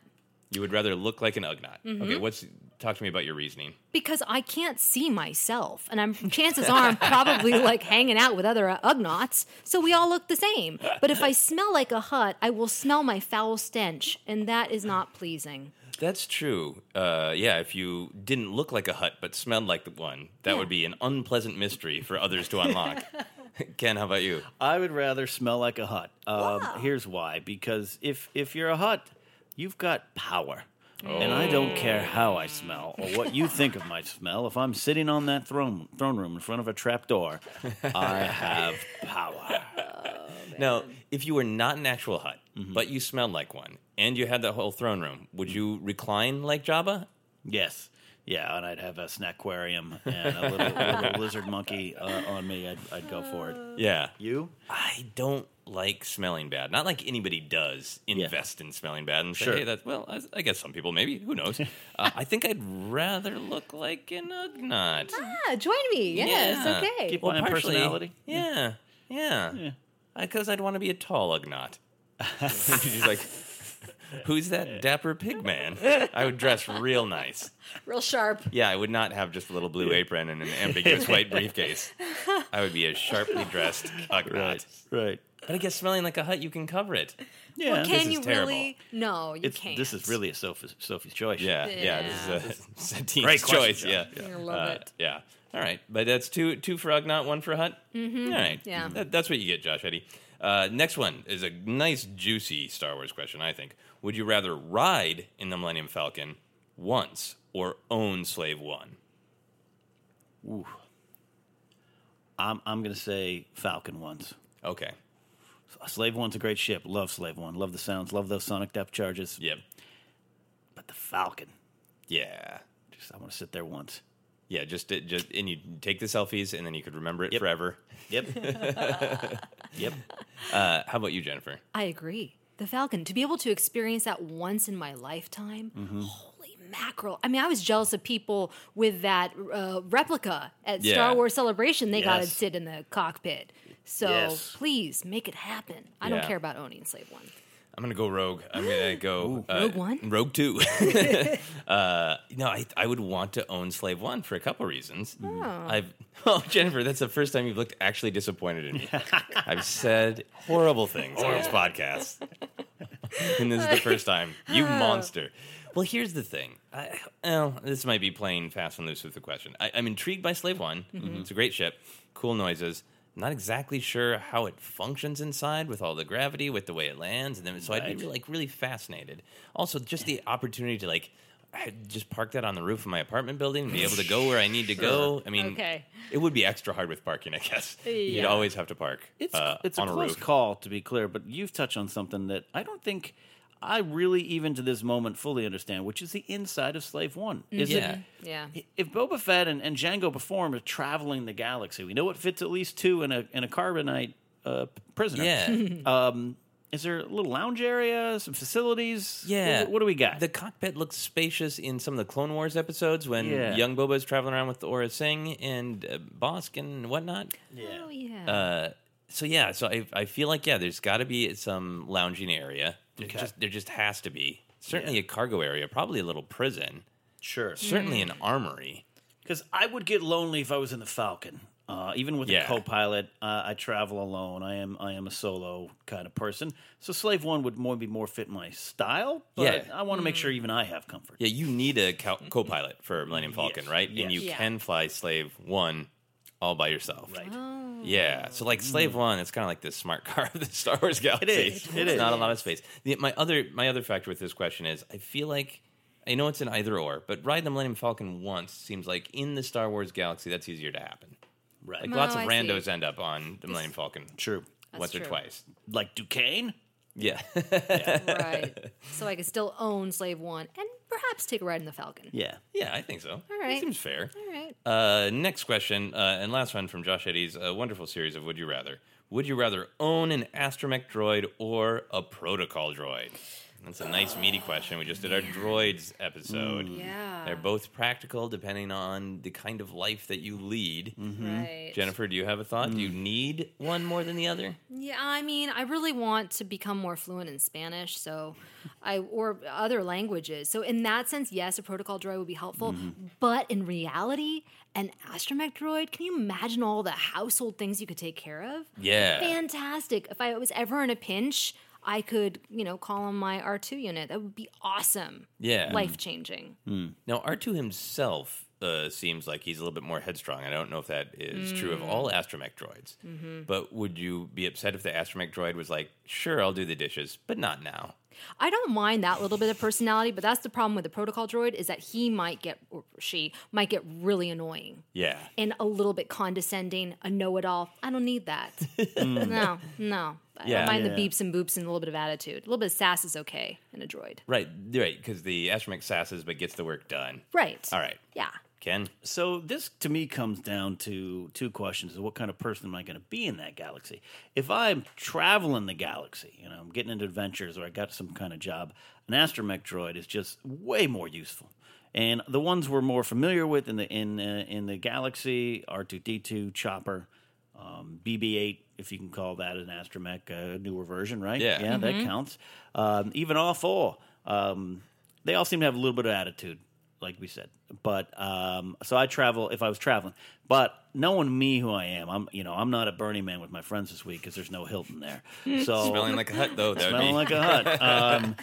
You would rather look like an Ugnaught. Mhm. Okay, what's talk to me about your reasoning. Because I can't see myself, and I'm chances are I'm probably like hanging out with other uh, Ugnaughts, so we all look the same. But if I smell like a Hutt, I will smell my foul stench, and that is not pleasing. That's true. Uh, yeah, if you didn't look like a Hutt but smelled like the one, that Yeah. would be an unpleasant mystery for others to unlock. Ken, how about you? I would rather smell like a Hutt. Um, Here's why. Because if if you're a Hutt, you've got power. And I don't care how I smell or what you think of my smell. If I'm sitting on that throne throne room in front of a trap door, I have power. Now, if you were not an actual Hutt, but you smelled like one, and you had that whole throne room, would you recline like Jabba? Yes. Yeah, and I'd have a snackarium and a little, a little lizard monkey uh, on me. I'd, I'd go for it. Yeah. You? I don't like smelling bad. Not like anybody does invest in smelling bad and say, Sure. hey, that's, well, I, I guess some people maybe. Who knows? uh, I think I'd rather look like an Ugnaught. Ah, join me. Yes, Yeah. okay. Keep my partially- personality? Yeah, yeah. Because I'd want to be a tall Ugnaught. She's like, who's that dapper pig man? I would dress real nice. Real sharp. Yeah, I would not have just a little blue apron and an ambiguous white briefcase. I would be a sharply dressed Ugnaught. Right, right. But I guess smelling like a Hutt, you can cover it. Yeah. Well, This can is you terrible. really? No, you It's, can't. this is really a Sophie, Sophie's choice. Yeah, yeah, this is a Satine's Great question, choice. John. Yeah, Yeah. I love Uh, it. Yeah, all right, but that's two two for Ugnaught, one for Hutt. Mhm. All right, Yeah. That- that's what you get, Josh Eddie. Uh, next one is a nice, juicy Star Wars question. I think. Would you rather ride in the Millennium Falcon once or own Slave One? Ooh. I'm I'm gonna say Falcon once. Okay. Slave One's a great ship. Love Slave One. Love the sounds. Love those sonic depth charges. Yep. But the Falcon. Yeah. Just I want to sit there once. Yeah, just just and you take the selfies and then you could remember it forever. Yep. Yep. Uh, how about you, Jennifer? I agree. The Falcon, to be able to experience that once in my lifetime, Mm-hmm. holy mackerel. I mean, I was jealous of people with that uh, replica at Yeah. Star Wars Celebration. They got to Yes. sit in the cockpit. So Yes. please make it happen. I don't Yeah. care about owning Slave One. I'm gonna go Rogue. I'm gonna go uh, Rogue One? Rogue Two. uh, no, I I would want to own Slave One for a couple reasons. Oh. I've oh Jennifer, that's the first time you've looked actually disappointed in me. I've said horrible things on this podcast, and this is the first time. You monster. Well, here's the thing. I, well, this might be playing fast and loose with the question. I, I'm intrigued by Slave One. Mhm. It's a great ship, cool noises. Not exactly sure how it functions inside with all the gravity, with the way it lands, and then so I'd Right. be really, like really fascinated. Also, just the opportunity to like I'd just park that on the roof of my apartment building and be able to go where I need to go. I mean, Okay. it would be extra hard with parking, I guess. You'd Yeah. always have to park It's uh, it's on a a, close roof. call, to be clear, but you've touched on something that I don't think I really, even to this moment, fully understand, which is the inside of Slave One. Is Yeah. it Yeah. if Boba Fett and, and Jango perform are traveling the galaxy, we know it fits at least two in a in a carbonite uh, prisoner. Yeah. um, is there a little lounge area, some facilities? Yeah. What, what do we got? The cockpit looks spacious in some of the Clone Wars episodes when Yeah. young Boba's traveling around with Aura Singh and uh, Bosk and whatnot. Yeah. Oh, yeah. Uh, so yeah, so I I feel like yeah, there's got to be some lounging area. There Okay. just there just has to be certainly a cargo area, probably a little prison, Sure. certainly an armory. Because I would get lonely if I was in the Falcon. Uh, even with Yeah. a co-pilot, uh, I travel alone. I am I am a solo kind of person. So Slave One would more be more fit my style. But Yeah. I want to make sure even I have comfort. Yeah, you need a co- co-pilot for Millennium Falcon, Yes. right? Yes. And you Yeah. can fly Slave One all by yourself. Right. Yeah, so like Slave One, it's kind of like the smart car of the Star Wars galaxy. It is. It it's is. not a lot of space. The, my other my other factor with this question is, I feel like I know it's an either or, but riding the Millennium Falcon once seems like in the Star Wars galaxy that's easier to happen. Right. Like No, lots of I randos see. end up on the Millennium Falcon. True. Once or true. twice. Like Duquesne? Yeah. Right. So I could still own Slave One and perhaps take a ride in the Falcon. Yeah. Yeah, I think so. All That right. seems fair. All right. Uh, next question, uh, and last one from Josh Eddie's uh, wonderful series of Would You Rather. Would you rather own an astromech droid or a protocol droid? That's a nice meaty question. We just did our droids episode. Yeah. They're both practical depending on the kind of life that you lead. Right. Jennifer, do you have a thought? Do you need one more than the other? Yeah, I mean, I really want to become more fluent in Spanish, so I or other languages. So in that sense, yes, a protocol droid would be helpful. Mm-hmm. But in reality, an astromech droid, can you imagine all the household things you could take care of? Yeah. Fantastic. If I was ever in a pinch, I could, you know, call him my R two unit. That would be awesome. Yeah. Life-changing. Mm. Now, R two himself uh, seems like he's a little bit more headstrong. I don't know if that is mm. true of all astromech droids. Mm-hmm. But would you be upset if the astromech droid was like, sure, I'll do the dishes, but not now? I don't mind that little bit of personality, but that's the problem with the protocol droid is that he might get, or she might get really annoying. Yeah. And a little bit condescending, a know-it-all. I don't need that. mm. No, no. I yeah. don't mind yeah. the beeps and boops and a little bit of attitude. A little bit of sass is okay in a droid. Right, right, because the astromech sasses but gets the work done. Right. All right. Yeah. Ken? So this, to me, comes down to two questions. What kind of person am I going to be in that galaxy? If I'm traveling the galaxy, you know, I'm getting into adventures or I got some kind of job, an astromech droid is just way more useful. And the ones we're more familiar with in the in uh, in the galaxy, R two D two, Chopper, um, B B eight, if you can call that an astromech, a uh, newer version, right? Yeah. Yeah, mm-hmm. that counts. Um, even all four, um, they all seem to have a little bit of attitude, like we said. But um, so I travel if I was traveling. But knowing me, who I am, I'm you know I'm not at Burning Man with my friends this week because there's no Hilton there. So smelling like a hut though. That smelling would be. like a hut. Um,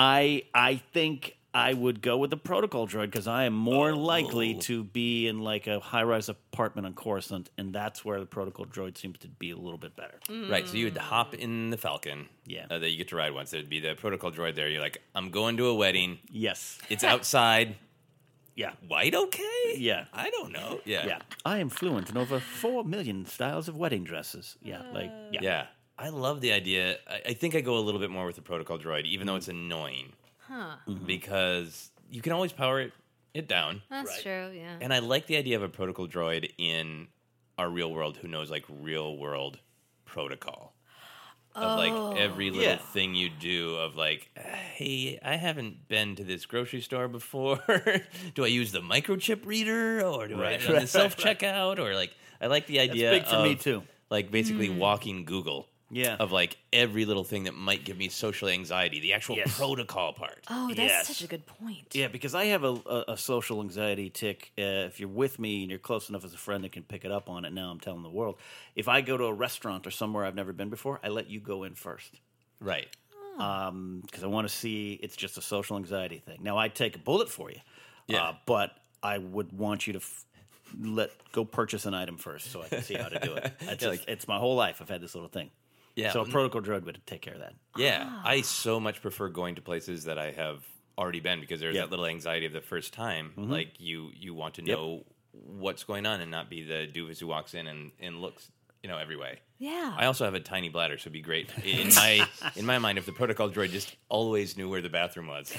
I I think I would go with the protocol droid because I am more oh. likely to be in like a high-rise apartment on Coruscant, and that's where the protocol droid seems to be a little bit better. Mm. Right, so you would hop in the Falcon. Yeah, uh, that you get to ride once. There'd be the protocol droid there. You're like, I'm going to a wedding. Yes, it's outside. Yeah. White okay? Yeah. I don't know. Yeah. Yeah. I am fluent in over four million styles of wedding dresses. Yeah. Like, yeah. Yeah. I love the idea. I, I think I go a little bit more with the protocol droid, even though it's annoying. Huh. Mm-hmm. Because you can always power it, it down. That's right. True, yeah. And I like the idea of a protocol droid in our real world who knows, like, real world protocol. Of, oh, like, every little yeah. thing you do of, like, hey, I haven't been to this grocery store before. Do I use the microchip reader? Or do right, I run right, the self-checkout? Right. Or, like, I like the idea That's big for of, me, too. like, basically Mm. walking Google. Yeah. Of, like, every little thing that might give me social anxiety. The actual Yes. protocol part. Oh, that's Yes. such a good point. Yeah, because I have a, a, a social anxiety tick. Uh, if you're with me and you're close enough as a friend that can pick it up on it, now I'm telling the world. If I go to a restaurant or somewhere I've never been before, I let you go in first. Right. Because um, I want to see, it's just a social anxiety thing. Now, I'd take a bullet for you, Yeah. uh, but I would want you to f- let go purchase an item first so I can see how to do it. It's, Yeah, just, like- it's my whole life. I've had this little thing. Yeah. So a protocol droid would take care of that. Yeah, I so much prefer going to places that I have already been because there's Yep. that little anxiety of the first time. Mhm. Like you, you want to Yep. know what's going on and not be the doofus who walks in and, and looks, you know, every way. Yeah. I also have a tiny bladder, so it'd be great in my in my mind if the protocol droid just always knew where the bathroom was.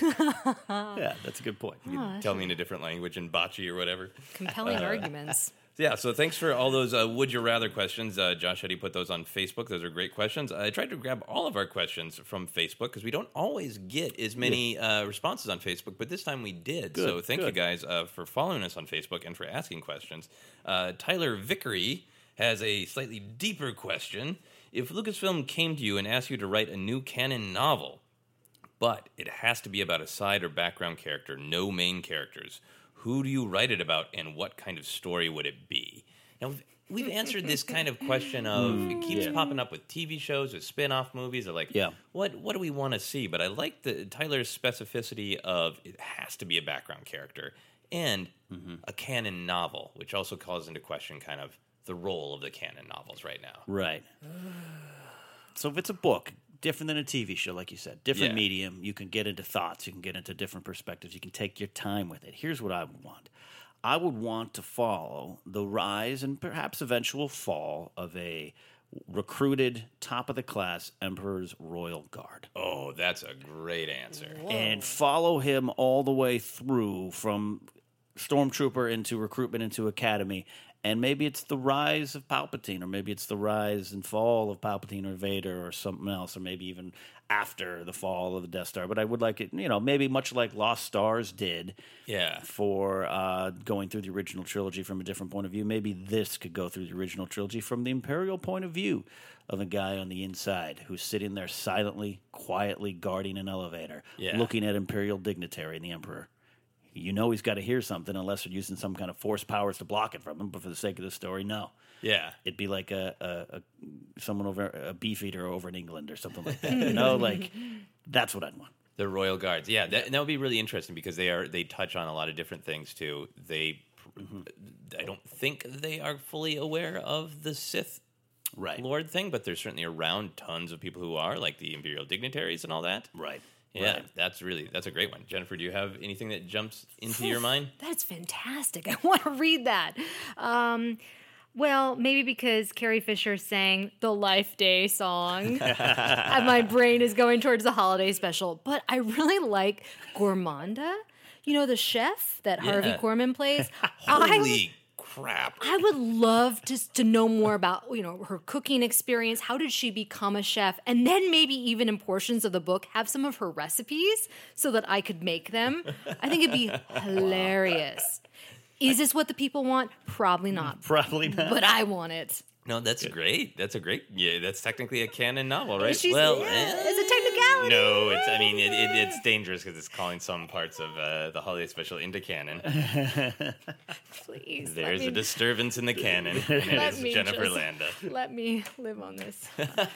Yeah, that's a good point. You could tell me in a different language in bocce or whatever. Compelling Uh, arguments. Yeah, so thanks for all those uh, would you rather questions. Uh, Josh Eddy put those on Facebook. Those are great questions. I tried to grab all of our questions from Facebook because we don't always get as many uh, responses on Facebook, but this time we did. Good, so thank good. you guys uh, for following us on Facebook and for asking questions. Uh, Tyler Vickery has a slightly deeper question. If Lucasfilm came to you and asked you to write a new canon novel, but it has to be about a side or background character, no main characters, who do you write it about, and what kind of story would it be? Now, we've, we've answered this kind of question of, it keeps yeah. popping up with T V shows, with spin-off movies, or like, Yeah. what what do we want to see? But I like the Tyler's specificity of it has to be a background character, and Mm-hmm. a canon novel, which also calls into question kind of the role of the canon novels right now. Right. So if it's a book, different than a T V show, like you said, different Yeah. medium, you can get into thoughts, you can get into different perspectives, you can take your time with it. Here's what I would want. I would want to follow the rise and perhaps eventual fall of a recruited, top-of-the-class Emperor's Royal Guard. Oh, that's a great answer. And follow him all the way through from stormtrooper into recruitment into Academy, and maybe it's the rise of Palpatine, or maybe it's the rise and fall of Palpatine or Vader or something else, or maybe even after the fall of the Death Star. But I would like it, you know, maybe much like Lost Stars did Yeah. for uh, going through the original trilogy from a different point of view. Maybe this could go through the original trilogy from the Imperial point of view of a guy on the inside who's sitting there silently, quietly guarding an elevator, Yeah. looking at Imperial dignitary and the Emperor. You know he's got to hear something unless they're using some kind of force powers to block it from him. But for the sake of the story, no. Yeah. It'd be like a, a, a someone over a beefeater over in England or something like that. You know, like that's what I'd want. The Royal Guards, yeah, that, that would be really interesting because they are they touch on a lot of different things too. They, mm-hmm. I don't think they are fully aware of the Sith right. Lord thing, but they're certainly around tons of people who are, like the Imperial dignitaries and all that. Right. Yeah, Right. that's really that's a great one. Jennifer, do you have anything that jumps into your mind? That's fantastic. I want to read that. Um, well, maybe because Carrie Fisher sang the Life Day song, and my brain is going towards the holiday special. But I really like Gourmanda. You know, the chef that Harvey Yeah. Korman plays. Holy crap! I would love to to know more about, you know, her cooking experience. How did she become a chef? And then maybe even in portions of the book have some of her recipes so that I could make them. I think it'd be hilarious. Is this what the people want? Probably not. Probably not. But I want it. No, that's great. That's a great. Yeah, that's technically a canon novel, right? She's, well, yeah, eh, it's a technicality. no, it's. I mean, it, it, it's dangerous because it's calling some parts of uh, the holiday special into canon. Please. There's let a me, disturbance in the canon, and it let is me Jennifer just- Landa. Let me live on this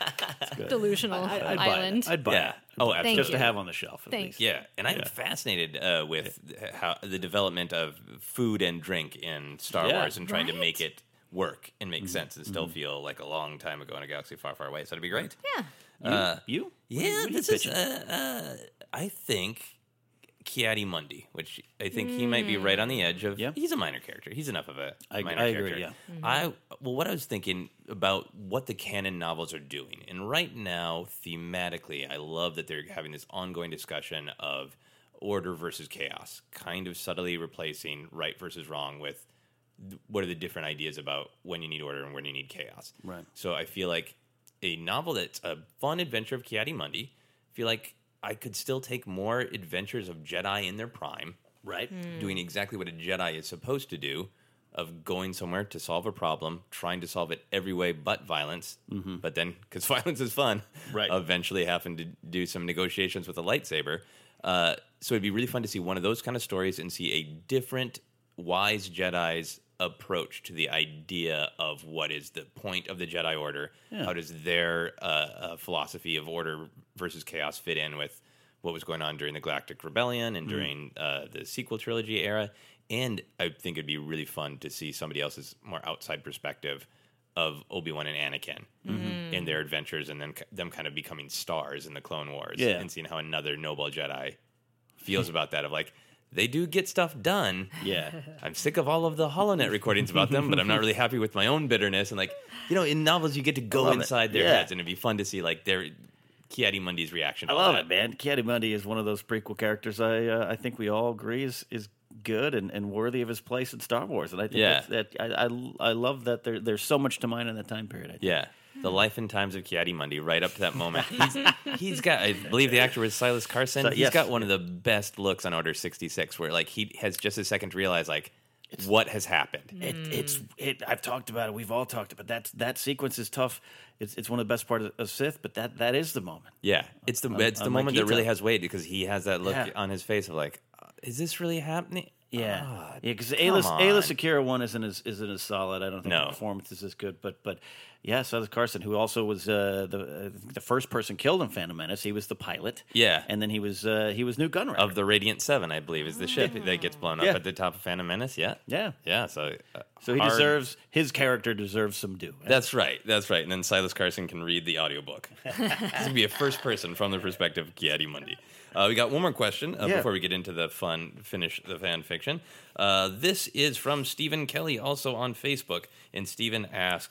delusional I, I'd island. Buy it. I'd buy Yeah. it. Oh, Thank absolutely. Just to you. have on the shelf. At Thank least. Yeah, and I'm Yeah. fascinated uh, with how the development of food and drink in Star Yeah. Wars and trying to Right? make it work and make Mm-hmm. sense and still feel like a long time ago in a galaxy far, far away. So it'd be great. Yeah. You? Uh, you? Yeah, What are you this is. pitching? Uh, uh, I think Kiadi Mundi, which I think he might be right on the edge of. Yeah. He's a minor character. He's enough of a I- minor I agree, character. yeah. I well, what I was thinking about what the canon novels are doing, and right now, thematically, I love that they're having this ongoing discussion of order versus chaos, kind of subtly replacing right versus wrong with th- what are the different ideas about when you need order and when you need chaos. Right. So I feel like a novel that's a fun adventure of Kiadi Mundi. I feel like I could still take more adventures of Jedi in their prime, Right. doing exactly what a Jedi is supposed to do, of going somewhere to solve a problem, trying to solve it every way but violence, but then, because violence is fun, Right. eventually having to do some negotiations with a lightsaber. Uh, so it'd be really fun to see one of those kind of stories and see a different wise Jedi's approach to the idea of what is the point of the Jedi Order. Yeah. How does their uh, uh, philosophy of order versus chaos fit in with what was going on during the Galactic Rebellion and during uh, the sequel trilogy era? And I think it'd be really fun to see somebody else's more outside perspective of Obi-Wan and Anakin in their adventures, and then c- them kind of becoming stars in the Clone Wars, Yeah. and seeing how another noble Jedi feels about that. Of like, they do get stuff done. Yeah. I'm sick of all of the HoloNet recordings about them, but I'm not really happy with my own bitterness. And like, you know, in novels you get to go love it. inside their Yeah. heads, and it'd be fun to see like their Kiadi Mundi's reaction. I to all love that. it, man. Kiadi Mundi is one of those prequel characters I uh, I think we all agree is, is good and, and worthy of his place in Star Wars. And I think Yeah. that's, that I, I I love that there there's so much to mine in that time period. I think. Yeah. The life and times of Kiadi Mundi, right up to that moment. He's, he's got, I believe the actor was Silas Carson. So- He's yes. got one of the best looks on Order sixty-six, where like he has just a second to realize like what has happened. It, it's it. I've talked about it. We've all talked about it. That that sequence is tough. It's it's one of the best parts of, of Sith, but that that is the moment. Yeah, it's the On- it's the on moment that Makita. really has weight because he has that look Yeah. on his face of like, uh, is this really happening? Yeah, Ah, yeah. Because come Ayla on. Ayla Secura one isn't as isn't as solid. I don't think No. the performance is as good. But but yeah, Silas Carson, who also was uh, the uh, the first person killed in Phantom Menace. He was the pilot. Yeah. and then he was uh, he was Newt Gunray. Of the Radiant Seven, I believe, is the ship that gets blown up Yeah. at the top of Phantom Menace. Yeah, yeah, yeah. So, uh, so he hard- deserves his character deserves some due. That's right. That's right. And then Silas Carson can read the audiobook. This would be a first person from the perspective of Kiadi Mundi. Uh, we got one more question uh, Yeah. before we get into the fun finish the fan fiction. Uh, this is from Stephen Kelly, also on Facebook. And Stephen asks,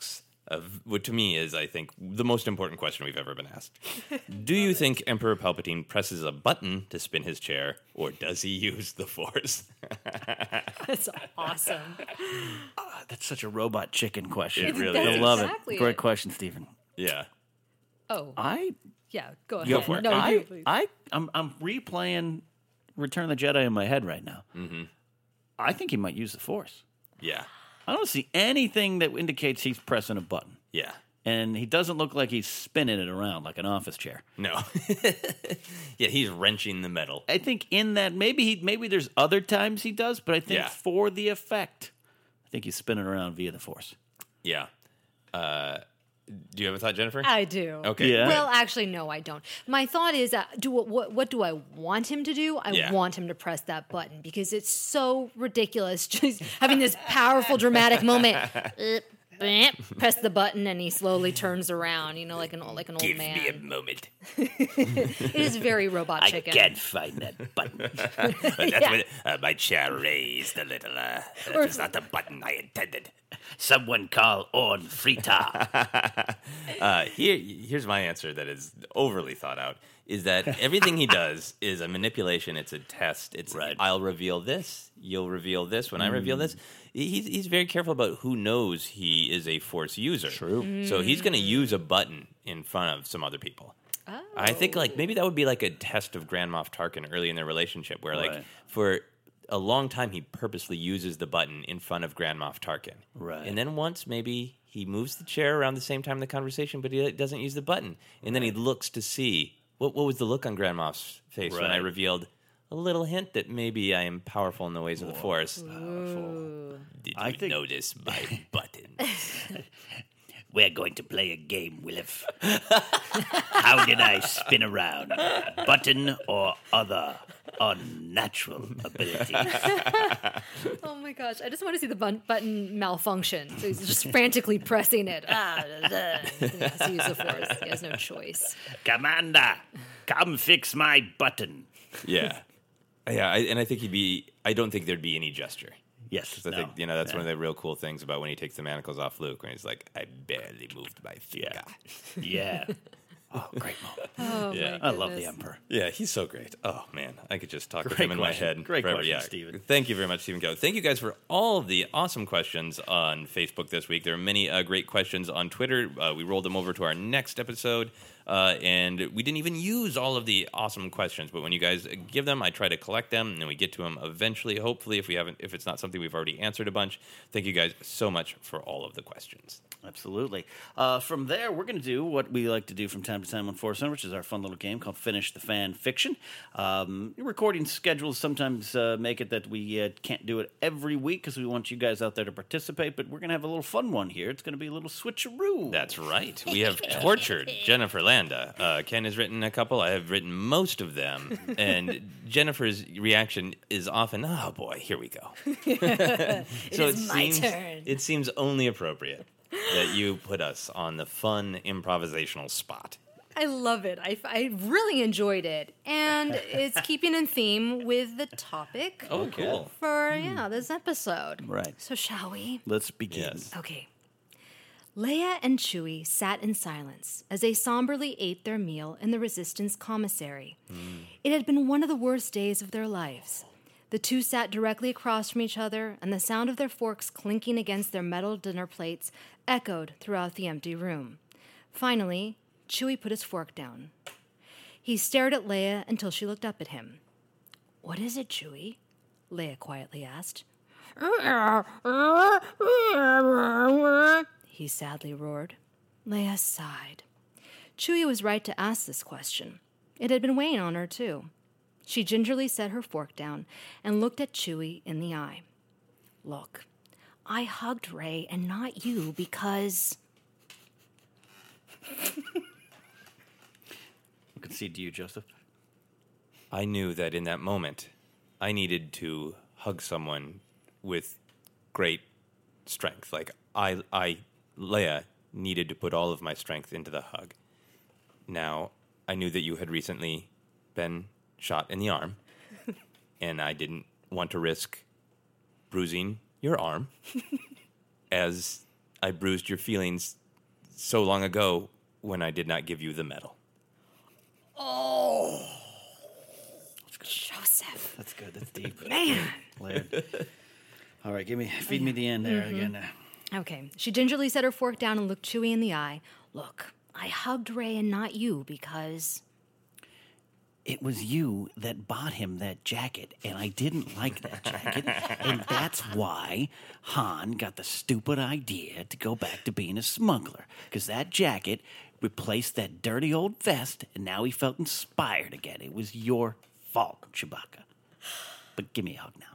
of what to me is, I think, the most important question we've ever been asked. Do you think Emperor Palpatine presses a button to spin his chair, or does he use the Force? That's awesome. Uh, that's such a robot chicken question. It really I is. love exactly it. Great it. question, Stephen. Yeah. Oh. I Yeah, go ahead. Go for it. No, I, you, please. I, I'm, I'm replaying Return of the Jedi in my head right now. Mm-hmm. I think he might use the Force. Yeah. I don't see anything that indicates he's pressing a button. Yeah. And he doesn't look like he's spinning it around like an office chair. No. Yeah, he's wrenching the metal. I think in that, maybe he, maybe there's other times he does, but I think Yeah. for the effect, I think he's spinning around via the Force. Yeah. Uh, do you have a thought, Jennifer? I do. Okay. Yeah. Well, actually, no, I don't. My thought is, uh, do what? What do I want him to do? I Yeah. want him to press that button because it's so ridiculous. Just having this powerful, dramatic moment. Uh, bleh, press the button, and he slowly turns around. You know, like an like an old Give man. me a moment. It is very robot I chicken. can't find that button. That's Yeah. when uh, my chair raised a little. Uh, that Or- was not the button I intended. Someone call on Frita. uh, here, here's my answer that is overly thought out, is that everything he does is a manipulation. It's a test. It's Right. I'll reveal this. You'll reveal this. When I reveal Mm. this, he's, he's very careful about who knows he is a Force user. True. So he's going to use a button in front of some other people. Oh. I think like maybe that would be like a test of Grand Moff Tarkin early in their relationship, where like Right. for a long time he purposely uses the button in front of Grand Moff Tarkin. Right. And then once maybe he moves the chair around the same time in the conversation, but he doesn't use the button. And then he looks to see what what was the look on Grand Moff's face when I Right. revealed a little hint that maybe I am powerful in the ways of the Force. Ooh. Did you I think- notice my button? We're going to play a game, Williff. How did I spin around? Button or other unnatural ability? Oh my gosh! I just want to see the bun- button malfunction. So he's just frantically pressing it. Ah, da, da. He has to use the Force. He has no choice. Commander, come fix my button. Yeah. Yeah, I, and I think he'd be, I don't think there'd be any gesture. Yes. 'Cause I no. think, you know, that's Yeah. one of the real cool things about when he takes the manacles off Luke, when he's like, I barely moved my finger. Yeah. Oh, great moment. Oh Yeah. my I love the goodness. Emperor. Yeah, he's so great. Oh, man. I could just talk with Great him in question. my head. Great forever. question, yeah. Stephen. Thank you very much, Stephen Go. Thank you guys for all of the awesome questions on Facebook this week. There are many uh, great questions on Twitter. Uh, we rolled them over to our next episode. Uh, and we didn't even use all of the awesome questions, but when you guys give them, I try to collect them, and then we get to them eventually. Hopefully, if we haven't, if it's not something we've already answered a bunch. Thank you guys so much for all of the questions. Absolutely. Uh, from there, we're going to do what we like to do from time to time on Force Center, which is our fun little game called Finish the Fan Fiction. Um, recording schedules sometimes uh, make it that we uh, can't do it every week because we want you guys out there to participate, but we're going to have a little fun one here. It's going to be a little switcheroo. That's right. We have tortured Jennifer Landa. Uh, Ken has written a couple. I have written most of them. And Jennifer's reaction is often, oh boy, here we go. It so is it my seems, turn. It seems only appropriate that you put us on the fun improvisational spot. I love it. I, I really enjoyed it, and it's keeping in theme with the topic. Oh, cool. For yeah, this episode. Right. So shall we? Let's begin. Yes. Okay. Leia and Chewie sat in silence as they somberly ate their meal in the Resistance commissary. It had been one of the worst days of their lives. The two sat directly across from each other, and the sound of their forks clinking against their metal dinner plates echoed throughout the empty room. Finally, Chewie put his fork down. He stared at Leia until she looked up at him. "What is it, Chewie?" Leia quietly asked. He sadly roared. Leia sighed. Chewie was right to ask this question. It had been weighing on her, too. She gingerly set her fork down and looked at Chewie in the eye. "Look, I hugged Rey and not you because..." We'll concede to you, Joseph. I knew that in that moment, I needed to hug someone with great strength. Like, I, I, Leia, needed to put all of my strength into the hug. Now, I knew that you had recently been shot in the arm, and I didn't want to risk bruising your arm as I bruised your feelings so long ago when I did not give you the medal. Oh, Joseph. that's good. That's deep. Man. Layered. All right, give me, feed me the end there Mhm. again. Okay. She gingerly set her fork down and looked Chewie in the eye. Look, I hugged Ray and not you because... It was you that bought him that jacket, and I didn't like that jacket, and that's why Han got the stupid idea to go back to being a smuggler, because that jacket replaced that dirty old vest, and now he felt inspired again. It was your fault, Chewbacca. But give me a hug now.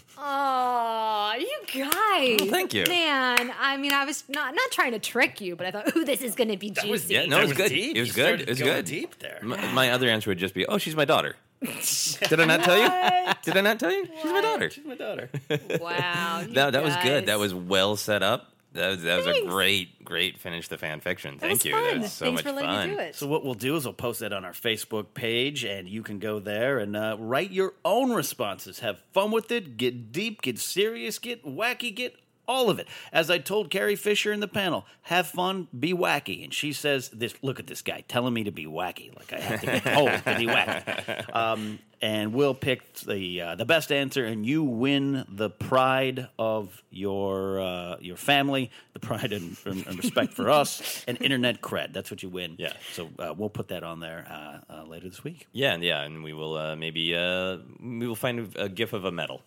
Oh, you guys. Oh, thank you. Man, I mean, I was not not trying to trick you, but I thought, ooh, this is going to be juicy. Was, yeah, no, it was, good. It was good. It was good. Deep there. My, my other answer would just be, oh, she's my daughter. Did I not tell you? Did I not tell you? She's my daughter. She's my daughter. Wow. you that that was guys. good. That was well set up. That was, that was a Thanks. great, great finish to fan fiction. Thank was you. fun. That was so Thanks much for letting me fun. do it. So what we'll do is we'll post that on our Facebook page, and you can go there and uh, write your own responses. Have fun with it. Get deep. Get serious. Get wacky. Get all of it. As I told Carrie Fisher in the panel, have fun, be wacky. And she says, "This. Look at this guy telling me to be wacky. Like I have to be told to be wacky." Um, and we'll pick the uh, the best answer, and you win the pride of your uh, your family, the pride and, and, and respect for us, and internet cred. That's what you win. Yeah. So uh, we'll put that on there uh, uh, later this week. Yeah, and yeah, and we will uh, maybe uh, we will find a, a gif of a medal.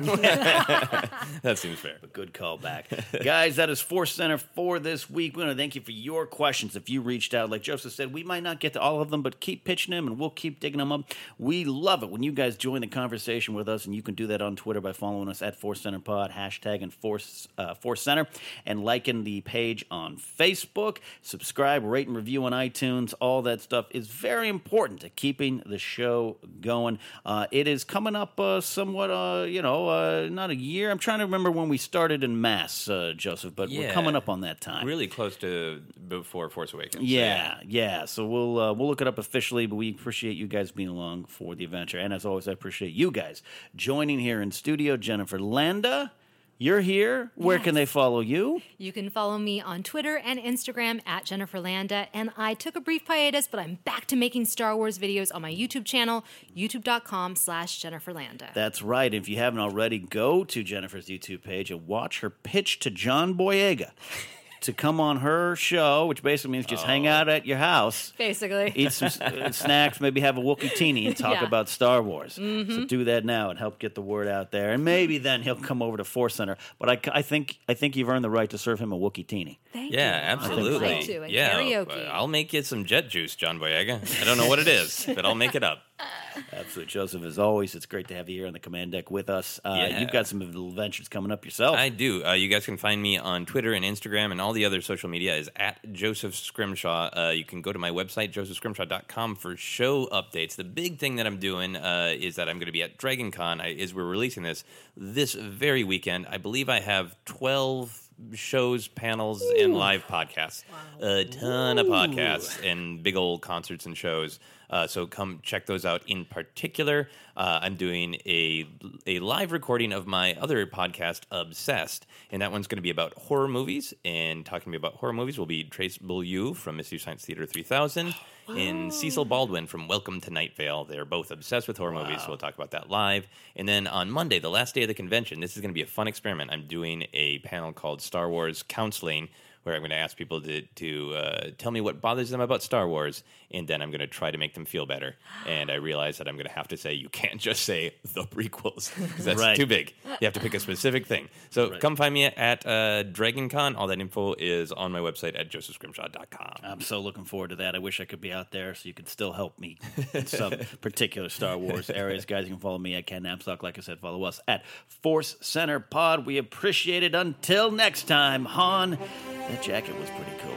That seems fair. A good call back. Guys, that is Force Center for this week. We want to thank you for your questions. If you reached out, like Joseph said, we might not get to all of them, but keep pitching them, and we'll keep digging them up. We love it when you guys join the conversation with us, and you can do that on Twitter by following us at Force Center Pod, hashtag and Force, uh, Force Center, and liking the page on Facebook. Subscribe, rate, and review on iTunes. All that stuff is very important to keeping the show going. Uh, it is coming up uh, somewhat, uh, you know, uh, not a year. I'm trying to remember when we started in mass, uh, Joseph, but we're Yeah. coming up on that time. Really close to before Force Awakens. Yeah, yeah. So we'll uh, we'll look it up officially, but we appreciate you guys being along for the adventure. And as always, I appreciate you guys joining here in studio. Jennifer Landa, you're here. Where Yes. can they follow you? You can follow me on Twitter and Instagram at Jennifer Landa. And I took a brief hiatus, but I'm back to making Star Wars videos on my YouTube channel, youtube.com slash Jennifer Landa. That's right. If you haven't already, go to Jennifer's YouTube page and watch her pitch to John Boyega to come on her show, which basically means just hang out at your house. Basically. Eat some uh, snacks, maybe have a Wookiee teeny and talk Yeah. about Star Wars. Mhm. So do that now and help get the word out there. And maybe then he'll come over to Force Center. But I, I think I think you've earned the right to serve him a Wookiee teeny. Thank Yeah, you. absolutely. I'd like to, and yeah, karaoke. I'll make you some jet juice, John Boyega. I don't know what it is, but I'll make it up. Absolutely, Joseph. As always, it's great to have you here on the command deck with us. Uh, Yeah. You've got some adventures coming up yourself. I do. Uh, you guys can find me on Twitter and Instagram, and all the other social media is at Joseph Scrimshaw. Uh, you can go to my website, joseph scrimshaw dot com, for show updates. The big thing that I'm doing uh, is that I'm going to be at Dragon Con. I, as we're releasing this this very weekend. I believe I have twelve shows, panels, and live podcasts. A ton of podcasts and big old concerts and shows. Uh, so come check those out. In particular, uh, I'm doing a a live recording of my other podcast, Obsessed, and that one's going to be about horror movies. And talking to me about horror movies will be Trace Beaulieu from Mystery Science Theater three thousand and Cecil Baldwin from Welcome to Night Vale. They're both obsessed with horror movies, so we'll talk about that live. And then on Monday, the last day of the convention, this is going to be a fun experiment. I'm doing a panel called Star Wars Counseling, where I'm going to ask people to, to uh, tell me what bothers them about Star Wars, and then I'm going to try to make them feel better. And I realize that I'm going to have to say, you can't just say the prequels, because that's Right. too big. You have to pick a specific thing. So Right. come find me at uh, Dragon Con. All that info is on my website at joseph scrimshaw dot com. I'm so looking forward to that. I wish I could be out there so you could still help me in some particular Star Wars areas. Guys, you can follow me at Ken Knapsack. Like I said, follow us at Force Center Pod. We appreciate it. Until next time, Han, that jacket was pretty cool.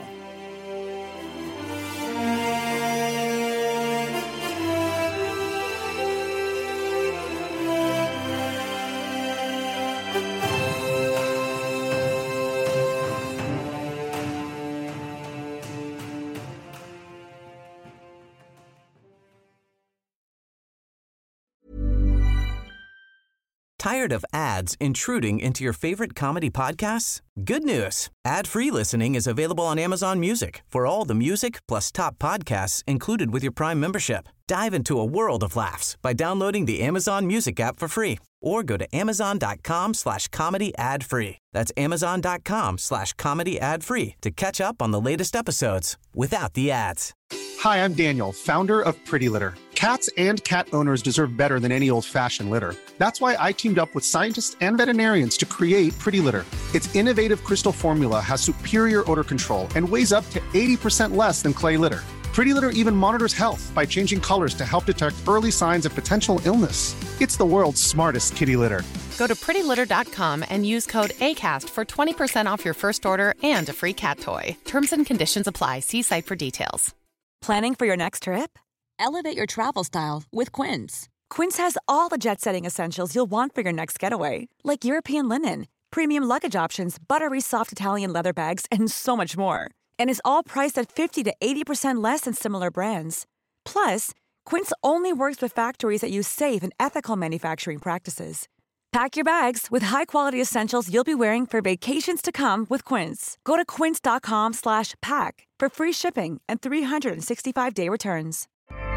Tired of ads intruding into your favorite comedy podcasts? Good news. Ad-free listening is available on Amazon Music for all the music plus top podcasts included with your Prime membership. Dive into a world of laughs by downloading the Amazon Music app for free or go to amazon.com slash comedy ad free. That's amazon.com slash comedy ad free to catch up on the latest episodes without the ads. Hi, I'm Daniel, founder of Pretty Litter. Cats and cat owners deserve better than any old-fashioned litter. That's why I teamed up with scientists and veterinarians to create Pretty Litter. Its innovative crystal formula has superior odor control and weighs up to eighty percent less than clay litter. Pretty Litter even monitors health by changing colors to help detect early signs of potential illness. It's the world's smartest kitty litter. Go to pretty litter dot com and use code ACAST for twenty percent off your first order and a free cat toy. Terms and conditions apply. See site for details. Planning for your next trip? Elevate your travel style with Quince. Quince has all the jet-setting essentials you'll want for your next getaway, like European linen, premium luggage options, buttery soft Italian leather bags, and so much more. And is all priced at fifty to eighty percent less than similar brands. Plus, Quince only works with factories that use safe and ethical manufacturing practices. Pack your bags with high-quality essentials you'll be wearing for vacations to come with Quince. Go to quince.com slash pack for free shipping and three sixty-five day returns.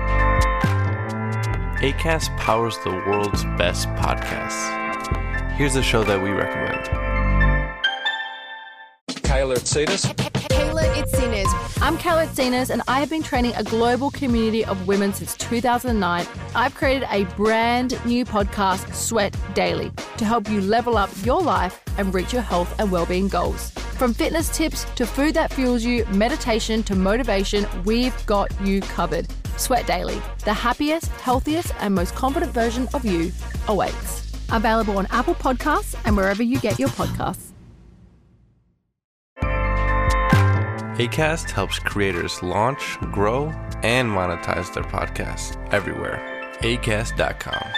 Acast powers the world's best podcasts. Here's a show that we recommend. Kayla Itsinas. Kayla Itsinas. I'm Kayla Itsinas, and I have been training a global community of women since two thousand nine. I've created a brand new podcast, Sweat Daily, to help you level up your life and reach your health and well-being goals. From fitness tips to food that fuels you, meditation to motivation, we've got you covered. Sweat Daily, the happiest, healthiest, and most confident version of you awaits. Available on Apple Podcasts and wherever you get your podcasts. Acast helps creators launch, grow, and monetize their podcasts everywhere. acast dot com.